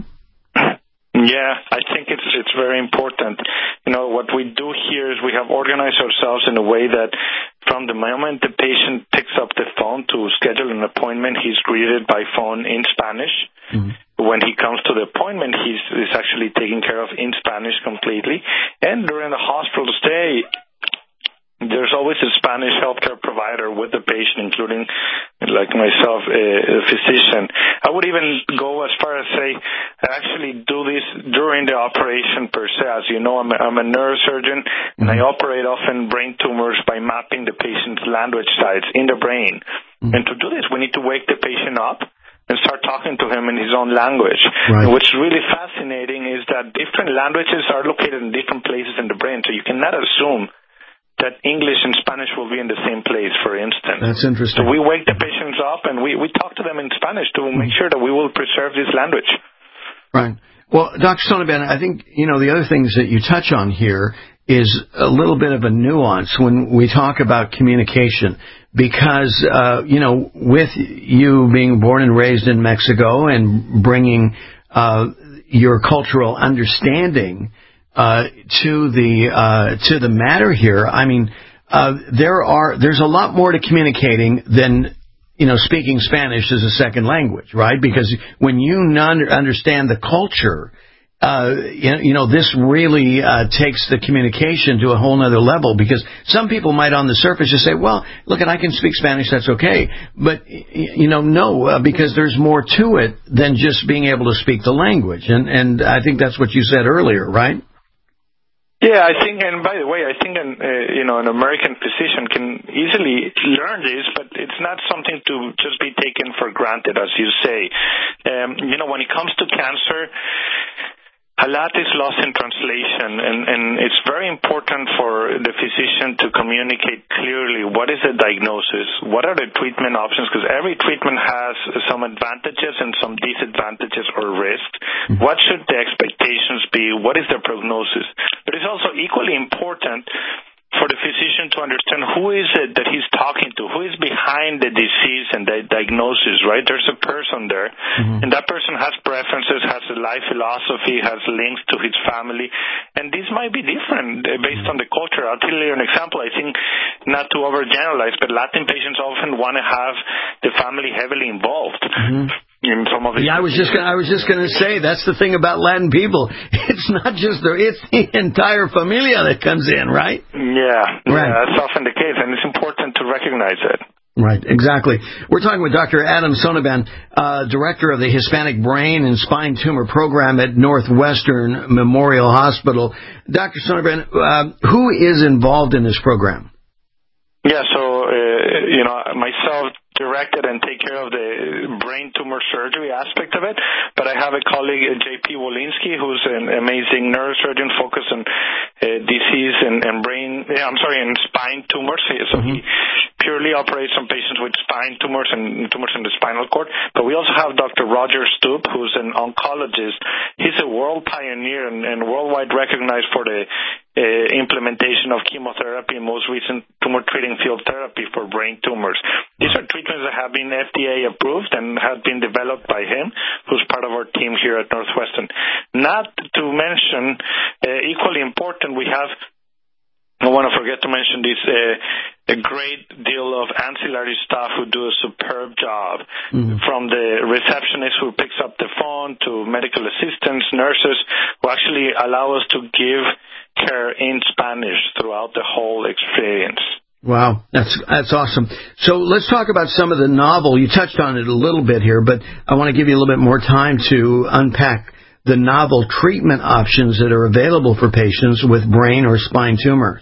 Speaker 22: Yeah, I think it's it's very important. You know, what we do here is we have organized ourselves in a way that from the moment the patient picks up the phone to schedule an appointment, he's greeted by phone in Spanish. Mm-hmm. When he comes to the appointment, he's, he's actually taken care of in Spanish completely. And during the hospital stay, there's always a Spanish healthcare provider with the patient, including, like myself, a, a physician. I would even go as far as say, I actually do this during the operation per se. As you know, I'm a, I'm a neurosurgeon, and I operate often brain tumors by mapping the patient's language sites in the brain. Mm-hmm. And to do this, we need to wake the patient up and start talking to him in his own language. Right. And what's really fascinating is that different languages are located in different places in the brain, so you cannot assume that English and Spanish will be in the same place, for instance.
Speaker 9: That's interesting.
Speaker 22: So we wake the patients up and we, we talk to them in Spanish to make sure that we will preserve this language.
Speaker 9: Right. Well, Doctor Sonnabend, I think, you know, the other things that you touch on here is a little bit of a nuance when we talk about communication. Because, uh, you know, with you being born and raised in Mexico and bringing uh, your cultural understanding uh, to the uh, to the matter here, I mean, uh, there are there's a lot more to communicating than, you know, speaking Spanish as a second language, right? Because when you non- understand the culture, Uh, you know, this really uh, takes the communication to a whole other level because some people might on the surface just say, well, look, I can speak Spanish, that's okay. But, you know, no, uh, because there's more to it than just being able to speak the language. And, and I think that's what you said earlier, right?
Speaker 22: Yeah, I think, and by the way, I think an, uh, you know, an American physician can easily learn this, but it's not something to just be taken for granted, as you say. Um, you know, when it comes to cancer, a lot is lost in translation, and, and it's very important for the physician to communicate clearly what is the diagnosis, what are the treatment options, because every treatment has some advantages and some disadvantages or risks. What should the expectations be? What is the prognosis? But it's also equally important for the physician to understand who is it that he's talking to, who is behind the disease and the diagnosis, right? There's a person there, mm-hmm. and that person has preferences, has a life philosophy, has links to his family, and this might be different based on the culture. I'll tell you an example. I think, not to overgeneralize, but Latin patients often want to have the family heavily involved. Mm-hmm. In some of
Speaker 9: yeah, I was just gonna, I was just going to say that's the thing about Latin people. It's not just their, it's the entire familia that comes in, right?
Speaker 22: Yeah,
Speaker 9: right.
Speaker 22: Yeah, that's often the case, and it's important to recognize it.
Speaker 9: Right, exactly. We're talking with Doctor Adam Sonnabend, uh, director of the Hispanic Brain and Spine Tumor Program at Northwestern Memorial Hospital. Doctor Sonnabend, uh, who is involved in this program?
Speaker 22: Yeah, so, uh, you know, myself directed and take care of the brain tumor surgery aspect of it, but I have a colleague, J P Wolinski, who's an amazing neurosurgeon focused on uh, disease and, and brain, yeah, I'm sorry, and spine tumors. So mm-hmm. he purely operates on patients with spine tumors and tumors in the spinal cord. But we also have Doctor Roger Stoop, who's an oncologist. He's a world pioneer and, and worldwide recognized for the Uh, implementation of chemotherapy and most recent tumor treating field therapy for brain tumors. These are treatments that have been F D A approved and have been developed by him, who's part of our team here at Northwestern. Not to mention, uh, equally important, we have I want to forget to mention this, uh, a great deal of ancillary staff who do a superb job, mm-hmm. from the receptionist who picks up the phone to medical assistants, nurses, who actually allow us to give care in Spanish throughout the whole experience.
Speaker 9: Wow, that's that's awesome. So let's talk about some of the novel. You touched on it a little bit here, but I want to give you a little bit more time to unpack the novel treatment options that are available for patients with brain or spine tumors.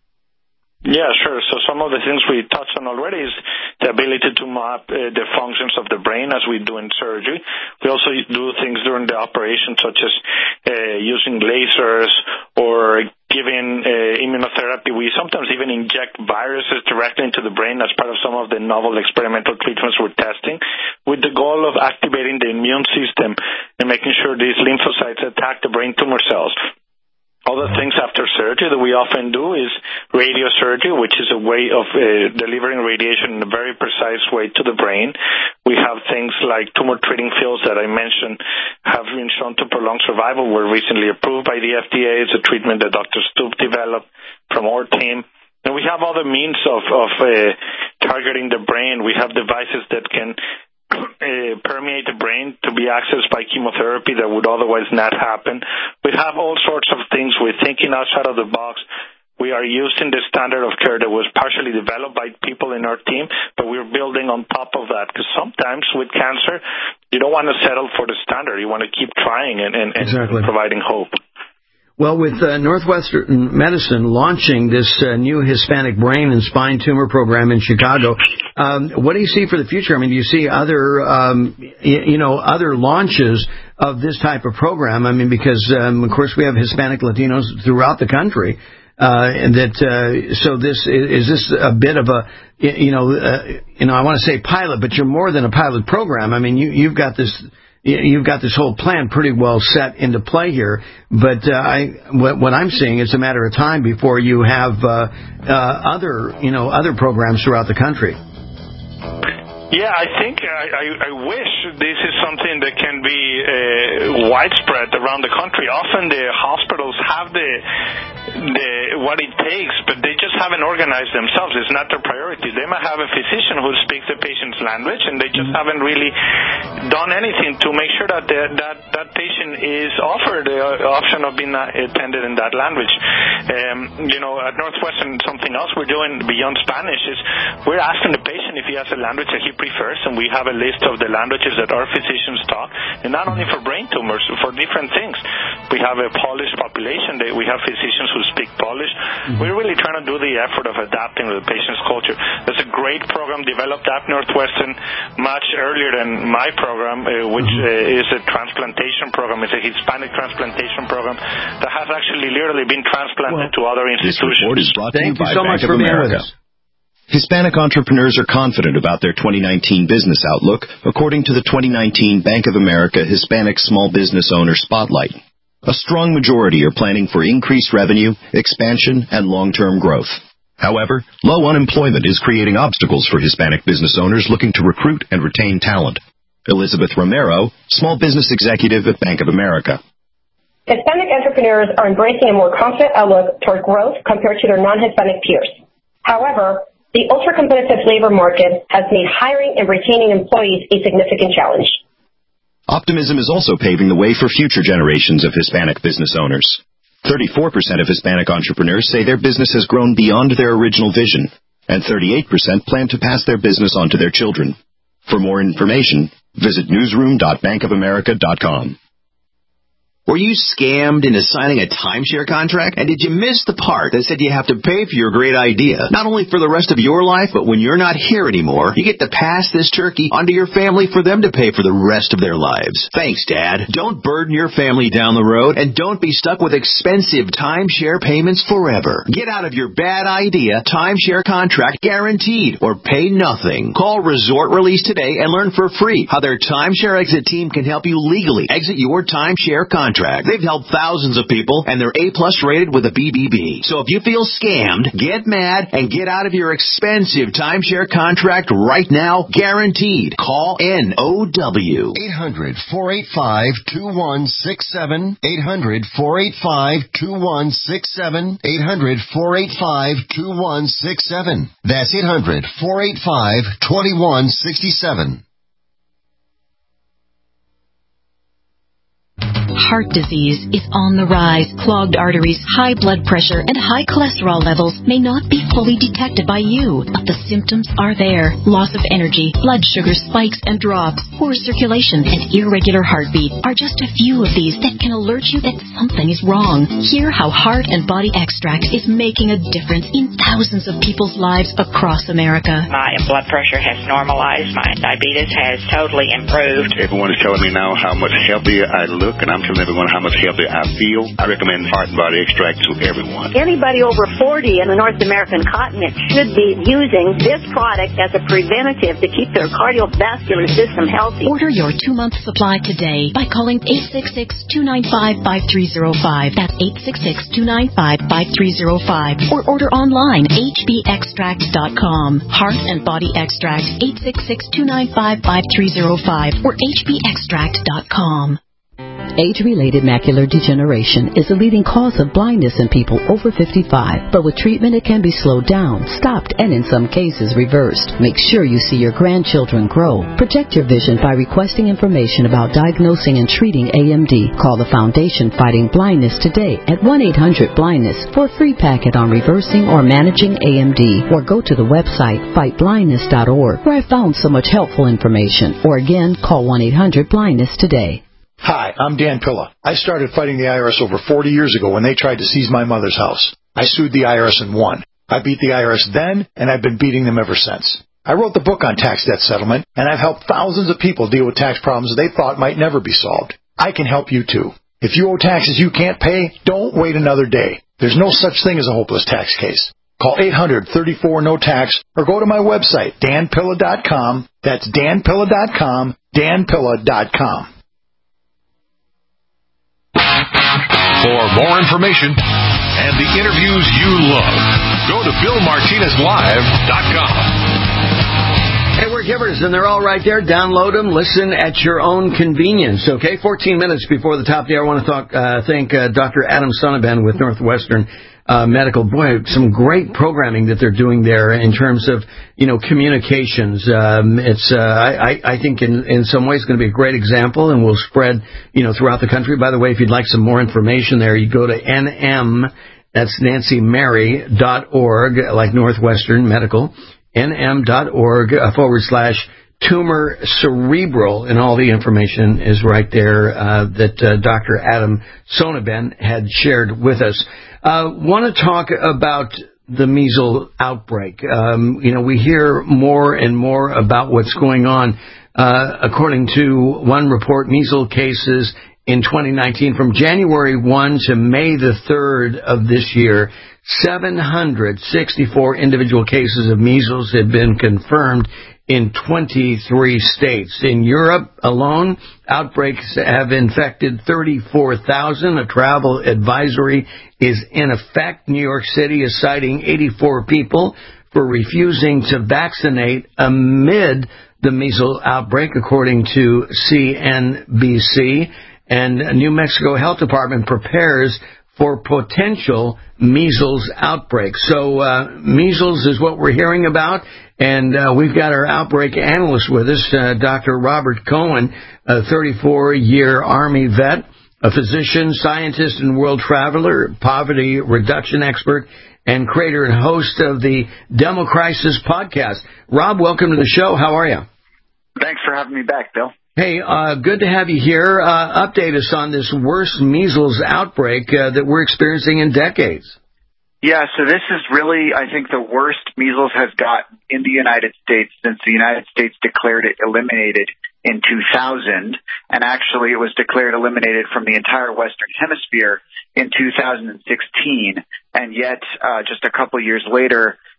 Speaker 22: Yeah, sure. So some of the things we touched on already is the ability to map uh, the functions of the brain as we do in surgery. We also do things during the operation, such as uh, using lasers or giving uh, immunotherapy. We sometimes even inject viruses directly into the brain as part of some of the novel experimental treatments we're testing, with the goal of activating the immune system and making sure these lymphocytes attack the brain tumor cells. Other things after surgery that we often do is radiosurgery, which is a way of uh, delivering radiation in a very precise way to the brain. We have things like tumor-treating fields that I mentioned have been shown to prolong survival, were recently approved by the F D A. It's a treatment that Doctor Stoop developed from our team. And we have other means of, of uh, targeting the brain. We have devices that can Uh, permeate the brain to be accessed by chemotherapy that would otherwise not happen. We have all sorts of things. We're thinking outside of the box. We are using the standard of care that was partially developed by people in our team, but we're building on top of that, because sometimes with cancer, you don't want to settle for the standard. You want to keep trying and, and, and
Speaker 9: exactly.
Speaker 22: providing hope.
Speaker 9: Well, with uh, Northwestern Medicine launching this uh, new Hispanic brain and spine tumor program in Chicago, um, what do you see for the future? I mean, do you see other, um, you, you know, other launches of this type of program? I mean, because, um, of course, we have Hispanic Latinos throughout the country. Uh, and that, uh, so this, is this a bit of a, you know, uh, you know, I want to say pilot, but you're more than a pilot program. I mean, you, you've got this, You've got this whole plan pretty well set into play here, but uh, I, what, what I'm seeing is a matter of time before you have uh, uh, other, you know, other programs throughout the country.
Speaker 22: Yeah, I think I, I, I wish this is something that can be uh, widespread around the country. Often the hospitals have the the what it takes, but they just haven't organized themselves. It's not their priority. They might have a physician who speaks the patient's language, and they just mm-hmm. haven't really done anything to make sure that the, that that patient is offered the option of being attended in that language. Um, you know, at Northwestern, something else we're doing beyond Spanish is we're asking the patient if he has a language that he prefers, and we have a list of the languages that our physicians talk, and not only for brain tumors, for different things. We have a Polish population. We have physicians who speak Polish. Mm-hmm. We're really trying to do the effort of adapting to the patient's culture. There's a great program developed at Northwestern much earlier than my program, uh, which mm-hmm. uh, is a transplantation program. It's a Hispanic transplantation program that has actually literally been transplanted well, to other institutions.
Speaker 5: This report is brought to you by
Speaker 9: so
Speaker 5: Bank of America. Hispanic entrepreneurs are confident about their twenty nineteen business outlook, according to the twenty nineteen Bank of America Hispanic Small Business Owner Spotlight. A strong majority are planning for increased revenue, expansion, and long-term growth. However, low unemployment is creating obstacles for Hispanic business owners looking to recruit and retain talent. Elizabeth Romero, Small Business Executive at Bank of America.
Speaker 6: Hispanic entrepreneurs are embracing a more confident outlook toward growth compared to their non-Hispanic peers. However, the ultra-competitive labor market has made hiring and retaining employees a significant challenge.
Speaker 5: Optimism is also paving the way for future generations of Hispanic business owners. thirty-four percent of Hispanic entrepreneurs say their business has grown beyond their original vision, and thirty-eight percent plan to pass their business on to their children. For more information, visit newsroom dot bank of america dot com.
Speaker 23: Were you scammed into signing a timeshare contract? And did you miss the part that said you have to pay for your great idea? Not only for the rest of your life, but when you're not here anymore, you get to pass this turkey onto your family for them to pay for the rest of their lives. Thanks, Dad. Don't burden your family down the road, and don't be stuck with expensive timeshare payments forever. Get out of your bad idea timeshare contract guaranteed, or pay nothing. Call Resort Release today and learn for free how their timeshare exit team can help you legally exit your timeshare contract. contract. They've helped thousands of people, and they're A-plus rated with a B B B. So if you feel scammed, get mad and get out of your expensive timeshare contract right now, guaranteed. Call N O W.
Speaker 15: eight hundred, four eight five, two one six seven. eight hundred, four eight five, two one six seven. eight hundred, four eight five, two one six seven. That's eight hundred, four eight five, two one six seven.
Speaker 1: Heart disease is on the rise. Clogged arteries, high blood pressure, and high cholesterol levels may not be fully detected by you, but the symptoms are there. Loss of energy, blood sugar spikes and drops, poor circulation, and irregular heartbeat are just a few of these that can alert you that something is wrong. Hear how Heart and Body Extract is making a difference in thousands of people's lives across America.
Speaker 8: My blood pressure has normalized. My diabetes has totally improved.
Speaker 11: Everyone is telling me now how much healthier I look, and I'm telling everyone how much healthier I feel. I recommend Heart and Body Extract to everyone.
Speaker 24: Anybody over forty in the North American continent should be using this product as a preventative to keep their cardiovascular system healthy.
Speaker 1: Order your two-month supply today by calling eight six six, two nine five, five three zero five. That's eight six six, two nine five, five three zero five. Or order online, h b extract dot com. Heart and Body Extract, eight six six, two nine five, five three zero five or h b extract dot com.
Speaker 25: Age-related macular degeneration is a leading cause of blindness in people over fifty-five, but with treatment it can be slowed down, stopped, and in some cases reversed. Make sure you see your grandchildren grow. Protect your vision by requesting information about diagnosing and treating A M D. Call the Foundation Fighting Blindness today at one eight hundred blindness for a free packet on reversing or managing A M D, or go to the website fight blindness dot org where I found so much helpful information. Or again, call one eight hundred blindness today.
Speaker 26: Hi, I'm Dan Pilla. I started fighting the I R S over forty years ago when they tried to seize my mother's house. I sued the I R S and won. I beat the I R S then, and I've been beating them ever since. I wrote the book on tax debt settlement, and I've helped thousands of people deal with tax problems they thought might never be solved. I can help you too. If you owe taxes you can't pay, don't wait another day. There's no such thing as a hopeless tax case. Call eight hundred, thirty-four, no tax or go to my website, dan pilla dot com. That's dan pilla dot com, dan pilla dot com.
Speaker 12: For more information and the interviews you love, go to bill martinez live dot com.
Speaker 9: Hey, we're givers, and they're all right there. Download them. Listen at your own convenience, okay? fourteen minutes before the top of the hour, I want to talk, uh, thank uh, Doctor Adam Sonnabend with Northwestern uh, Medical. Boy, some great programming that they're doing there in terms of, you know, communications. Um, it's, uh, I, I think in, in some ways going to be a great example, and will spread, you know, throughout the country. By the way, if you'd like some more information there, you go to N M, that's Nancy Mary dot org, like Northwestern Medical, N M dot org uh, forward slash tumor cerebral, and all the information is right there uh, that uh, Doctor Adam Sonnabend had shared with us. Uh, want to talk about the measles outbreak. Um, you know, we hear more and more about what's going on. Uh, according to one report, measles cases in twenty nineteen, from January first to May the third of this year, seven hundred sixty-four individual cases of measles have been confirmed in twenty-three states. In Europe alone, outbreaks have infected thirty-four thousand. A travel advisory is in effect. New York City is citing eighty-four people for refusing to vaccinate amid the measles outbreak, according to C N B C. And New Mexico Health Department prepares for potential measles outbreak. So uh, measles is what we're hearing about, and uh, we've got our outbreak analyst with us, uh, Doctor Robert Cohen, a thirty-four-year Army vet, a physician, scientist, and world traveler, poverty reduction expert, and creator and host of the Demo Crisis podcast. Rob, welcome to the show. How are you?
Speaker 27: Thanks for having me back, Bill.
Speaker 9: Hey, uh, good to have you here. Uh, update us on this worst measles outbreak uh, that we're experiencing in decades.
Speaker 27: Yeah, so this is really, I think, the worst measles has gotten in the United States since the United States declared it eliminated in two thousand. And actually, it was declared eliminated from the entire Western Hemisphere in two thousand sixteen. And yet, uh, just a couple years later,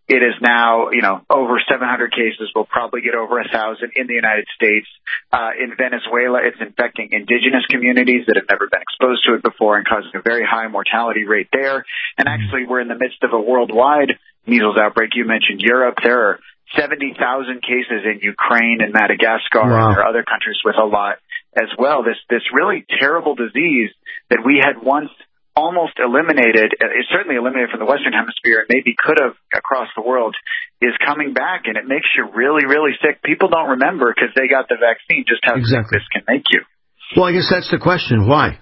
Speaker 27: It is now, you know, over seven hundred cases. We'll probably get over one thousand in the United States. Uh, in Venezuela, it's infecting indigenous communities that have never been exposed to it before and causing a very high mortality rate there. And actually, we're in the midst of a worldwide measles outbreak. You mentioned Europe. There are seventy thousand cases in Ukraine and Madagascar. Wow. And there are other countries with a lot as well. This, this really terrible disease that we had once almost eliminated, it's certainly eliminated from the Western Hemisphere and maybe could have across the world, is coming back, and it makes you really, really sick. People don't remember because they got the vaccine just how
Speaker 9: exactly.
Speaker 27: sick this can make you.
Speaker 9: Well, I guess that's the question. Why?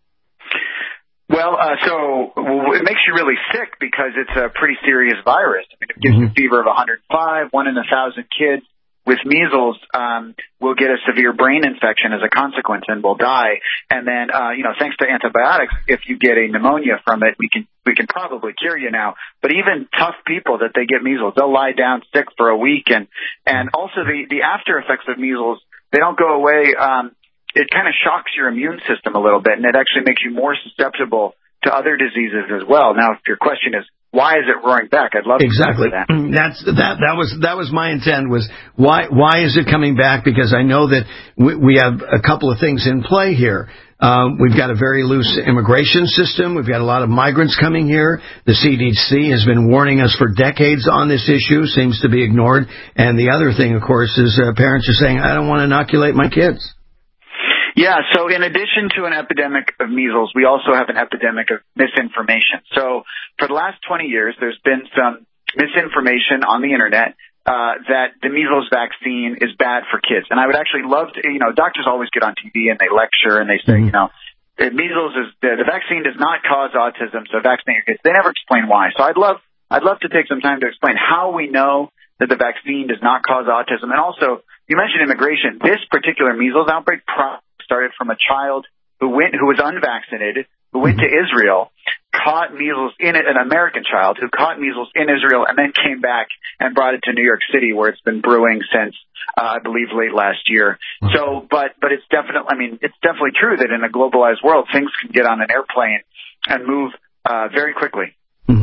Speaker 27: Well, uh, so well, it makes you really sick because it's a pretty serious virus. I mean, it gives mm-hmm. you a fever of one hundred five, one in a thousand kids. With measles, um, we'll get a severe brain infection as a consequence and we'll die. And then, uh, you know, thanks to antibiotics, if you get a pneumonia from it, we can, we can probably cure you now. But even tough people that they get measles, they'll lie down sick for a week. And, and also the, the after effects of measles, they don't go away. Um, it kind of shocks your immune system a little bit, and it actually makes you more susceptible to other diseases as well. Now, if your question is, why is it roaring back? I'd love
Speaker 9: exactly.
Speaker 27: to
Speaker 9: answer that. That's that. That was that was my intent. Was why why is it coming back? Because I know that we, we have a couple of things in play here. Um, we've got a very loose immigration system. We've got a lot of migrants coming here. The C D C has been warning us for decades on this issue. Seems to be ignored. And the other thing, of course, is uh, parents are saying, "I don't want to inoculate my kids."
Speaker 27: Yeah, so in addition to an epidemic of measles, we also have an epidemic of misinformation. So for the last twenty years, there's been some misinformation on the Internet uh, that the measles vaccine is bad for kids. And I would actually love to, you know, doctors always get on T V and they lecture and they say, mm-hmm. you know, measles is, the, the vaccine does not cause autism, so vaccinate your kids. They never explain why. So I'd love, I'd love to take some time to explain how we know that the vaccine does not cause autism. And also, you mentioned immigration. This particular measles outbreak pro- started from a child who went, who was unvaccinated, who went to Israel, caught measles in it, an American child who caught measles in Israel and then came back and brought it to New York City where it's been brewing since, uh, I believe late last year. So, but, but it's definitely, I mean, it's definitely true that in a globalized world, things can get on an airplane and move, uh, very quickly.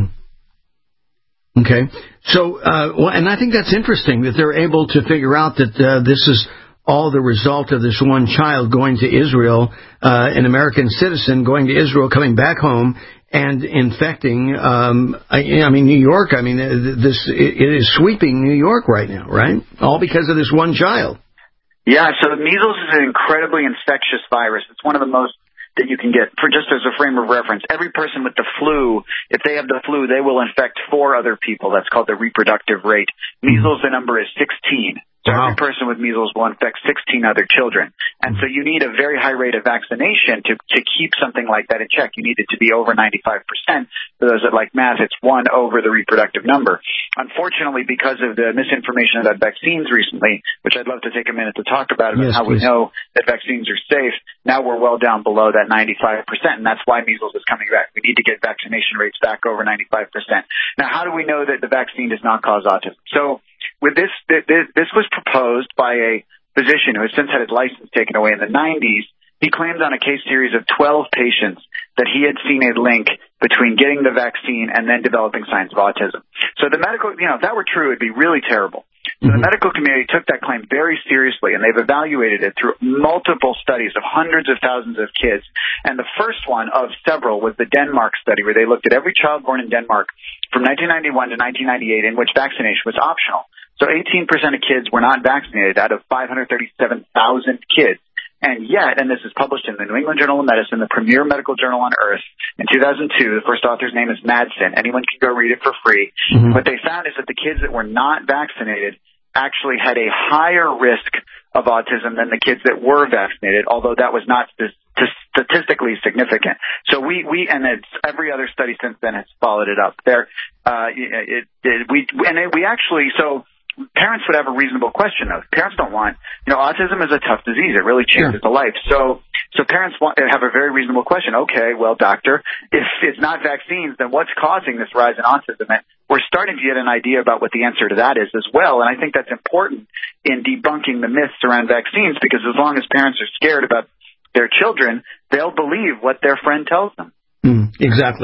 Speaker 9: Mm-hmm. Okay. So, uh, well, and I think that's interesting that they're able to figure out that, uh, this is all the result of this one child going to Israel, uh, an American citizen going to Israel, coming back home and infecting, um, I, I mean, New York. I mean, this, it, it is sweeping New York right now, right? All because of this one child.
Speaker 27: Yeah, so measles is an incredibly infectious virus. It's one of the most that you can get. For just as a frame of reference, every person with the flu, if they have the flu, they will infect four other people. That's called the reproductive rate. Measles, the number is sixteen. So wow. Every person with measles will infect sixteen other children. And so you need a very high rate of vaccination to, to keep something like that in check. You need it to be over ninety-five percent. For those that like math, it's one over the reproductive number. Unfortunately, because of the misinformation about vaccines recently, which I'd love to take a minute to talk about, about yes, how please. we know that vaccines are safe, now we're well down below that ninety-five percent, and that's why measles is coming back. We need to get vaccination rates back over ninety-five percent. Now, how do we know that the vaccine does not cause autism? So with this, this was proposed by a physician who has since had his license taken away in the nineties. He claimed on a case series of twelve patients that he had seen a link between getting the vaccine and then developing signs of autism. So the medical, you know, if that were true, it'd be really terrible. So the medical community took that claim very seriously, and they've evaluated it through multiple studies of hundreds of thousands of kids. And the first one of several was the Denmark study, where they looked at every child born in Denmark from nineteen ninety-one to nineteen ninety-eight, in which vaccination was optional. So eighteen percent of kids were not vaccinated out of five hundred thirty-seven thousand kids. And yet, and this is published in the New England Journal of Medicine, the premier medical journal on earth, in two thousand two, the first author's name is Madsen. Anyone can go read it for free. Mm-hmm. What they found is that the kids that were not vaccinated actually had a higher risk of autism than the kids that were vaccinated, although that was not st- statistically significant. So we, we, and it's every other study since then has followed it up. There, uh, it, it, we, and it, we actually, so, parents would have a reasonable question, though. Parents don't want, you know, autism is a tough disease. It really changes the life. So, so parents want, have a very reasonable question. Okay, well, doctor, if it's not vaccines, then what's causing this rise in autism? And we're starting to get an idea about what the answer to that is as well. And I think that's important in debunking the myths around vaccines, because as long as parents are scared about their children, they'll believe what their friend tells them.
Speaker 9: Mm, exactly.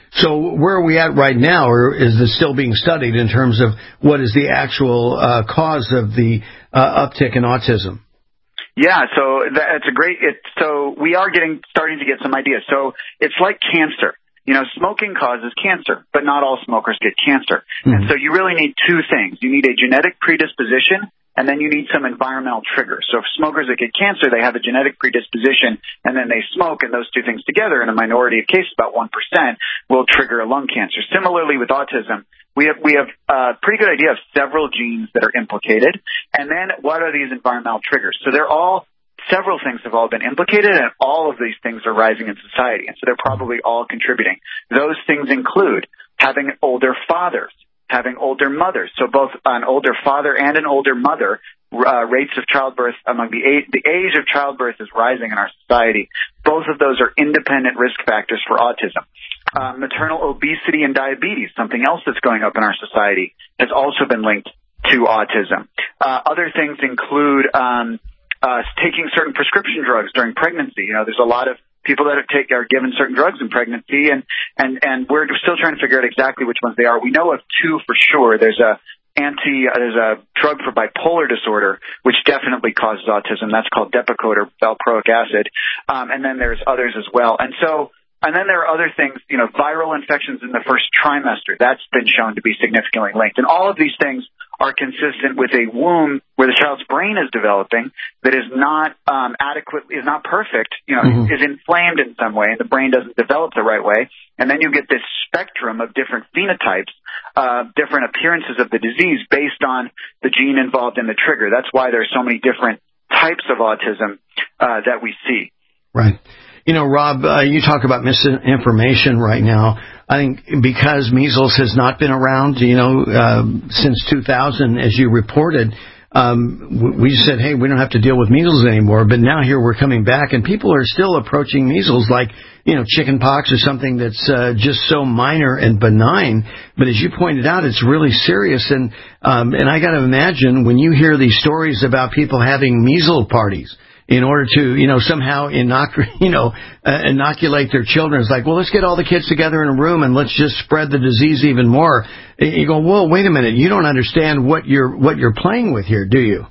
Speaker 9: So where are we at right now, or is this still being studied in terms of what is the actual uh, cause of the uh, uptick in autism?
Speaker 27: Yeah, so that's a great. It, so we are getting starting to get some ideas. So it's like cancer. You know, smoking causes cancer, but not all smokers get cancer. Mm-hmm. And so you really need two things. You need a genetic predisposition, and then you need some environmental triggers. So if smokers that get cancer, they have a genetic predisposition, and then they smoke, and those two things together, in a minority of cases, about one percent, will trigger a lung cancer. Similarly with autism, we have we have a pretty good idea of several genes that are implicated, and then what are these environmental triggers? So they're all Several things have all been implicated, and all of these things are rising in society, and so they're probably all contributing. Those things include having older fathers, having older mothers. So both an older father and an older mother, uh, rates of childbirth among the age, the age of childbirth is rising in our society. Both of those are independent risk factors for autism. Uh, maternal obesity and diabetes, something else that's going up in our society, has also been linked to autism. Uh, other things include um, Uh, taking certain prescription drugs during pregnancy. You know, there's a lot of people that are, take, are given certain drugs in pregnancy, and, and, and we're still trying to figure out exactly which ones they are. We know of two for sure. There's a anti, uh, there's a drug for bipolar disorder, which definitely causes autism. That's called Depakote or valproic acid. Um, and then there's others as well. And so, and then there are other things, you know, viral infections in the first trimester. That's been shown to be significantly linked. And all of these things are consistent with a womb where the child's brain is developing that is not um, adequate, is not perfect, you know, mm-hmm. is inflamed in some way, and the brain doesn't develop the right way. And then you get this spectrum of different phenotypes, uh, different appearances of the disease based on the gene involved in the trigger. That's why there are so many different types of autism uh, that we see.
Speaker 9: Right. You know, Rob, uh, you talk about misinformation right now. I think because measles has not been around, you know, uh, since two thousand, as you reported, um, we said, hey, we don't have to deal with measles anymore. But now here we're coming back, and people are still approaching measles like, you know, chicken pox or something that's uh, just so minor and benign. But as you pointed out, it's really serious. And um, and I got to imagine when you hear these stories about people having measles parties in order to, you know, somehow inoculate, you know, uh, inoculate their children. It's like, well, let's get all the kids together in a room and let's just spread the disease even more. You go, whoa, wait a minute. You don't understand what you're what you're playing with here, do you?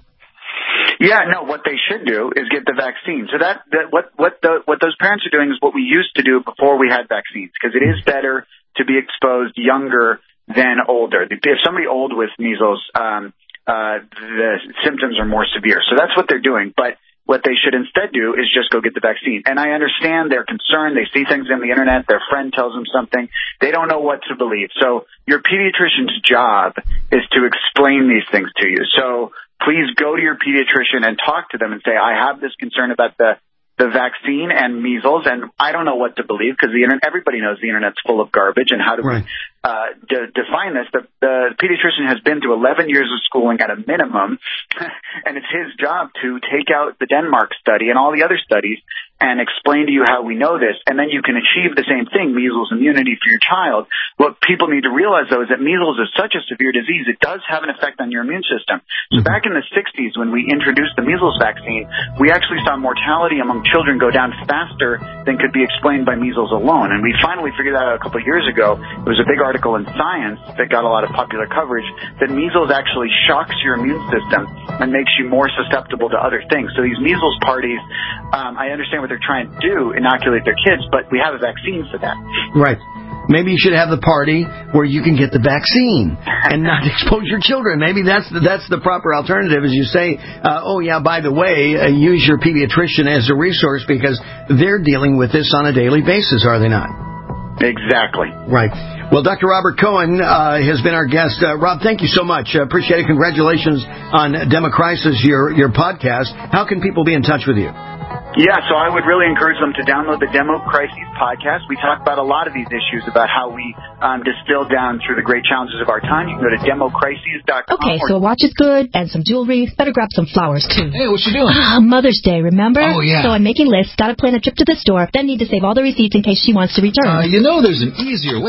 Speaker 27: Yeah, no. What they should do is get the vaccine. So that, that what what the what those parents are doing is what we used to do before we had vaccines, because it is better to be exposed younger than older. If somebody old with measles, um, uh, the symptoms are more severe. So that's what they're doing, but what they should instead do is just go get the vaccine. And I understand they're concerned. They see things on the internet. Their friend tells them something. They don't know what to believe. So your pediatrician's job is to explain these things to you. So please go to your pediatrician and talk to them and say, I have this concern about the the vaccine and measles, and I don't know what to believe, because the internet, everybody knows the internet's full of garbage, and how do right. we uh, de- define this? The, the pediatrician has been through eleven years of schooling at a minimum, and it's his job to take out the Denmark study and all the other studies and explain to you how we know this, and then you can achieve the same thing, measles immunity for your child. What people need to realize, though, is that measles is such a severe disease, it does have an effect on your immune system. So back in the sixties, when we introduced the measles vaccine, we actually saw mortality among children go down faster than could be explained by measles alone. And we finally figured that out a couple of years ago. There was a big article in Science that got a lot of popular coverage that measles actually shocks your immune system and makes you more susceptible to other things. So these measles parties, um, I understand what they're trying to do, inoculate their kids, but we have a vaccine for that.
Speaker 9: Right. Maybe you should have the party where you can get the vaccine and not expose your children. Maybe that's the, that's the proper alternative, as you say, uh, oh, yeah, by the way, uh, use your pediatrician as a resource, because they're dealing with this on a daily basis, are they not?
Speaker 27: Exactly.
Speaker 9: Right. Well, Doctor Robert Cohen uh, has been our guest. Uh, Rob, thank you so much. Uh, appreciate it. Congratulations on Democrisis, your, your podcast. How can people be in touch with you?
Speaker 27: Yeah, so I would really encourage them to download the Democrisis podcast. We talk about a lot of these issues, about how we um, distill down through the great challenges of our time. You can go to democrisis dot com.
Speaker 7: Okay, so a watch is good, and some jewelry. Better grab some flowers, too.
Speaker 10: Hey, what you doing?
Speaker 7: Ah, Mother's Day, remember?
Speaker 10: Oh, yeah.
Speaker 7: So I'm making lists, gotta plan a trip to the store, then need to save all the receipts in case she wants to return.
Speaker 10: Uh, you know there's an easier way, right?
Speaker 7: I'm getting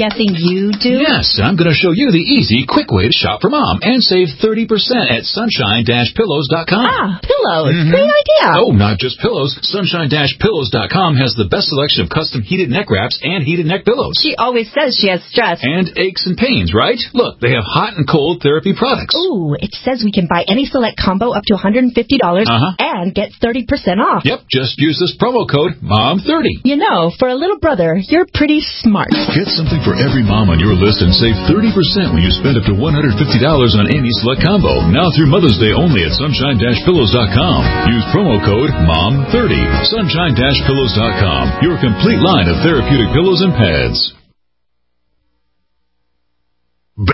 Speaker 7: guessing you do?
Speaker 10: Yes, I'm going to show you the easy, quick way to shop for Mom and save thirty percent at sunshine dash pillows dot com.
Speaker 7: Ah, pillows.
Speaker 10: Mm-hmm.
Speaker 7: Great idea.
Speaker 10: Oh, not just pillows. sunshine dash pillows dot com has the best selection of custom heated neck wraps and heated neck pillows.
Speaker 7: She always says she has stress.
Speaker 10: And aches and pains, right? Look, they have hot and cold therapy products.
Speaker 7: Ooh, it says we can buy any select combo up to one hundred fifty dollars
Speaker 10: uh-huh.
Speaker 7: and get thirty percent off.
Speaker 10: Yep, just use this promo code mom thirty.
Speaker 7: You know, for a little brother, you're pretty smart.
Speaker 2: Get something for every mom on your list and save thirty percent when you spend up to one hundred fifty dollars on any select combo. Now through Mother's Day only at sunshine dash pillows dot com. Use promo code mom thirty. sunshine dash pillows dot com. Your complete line of therapeutic pillows and pads.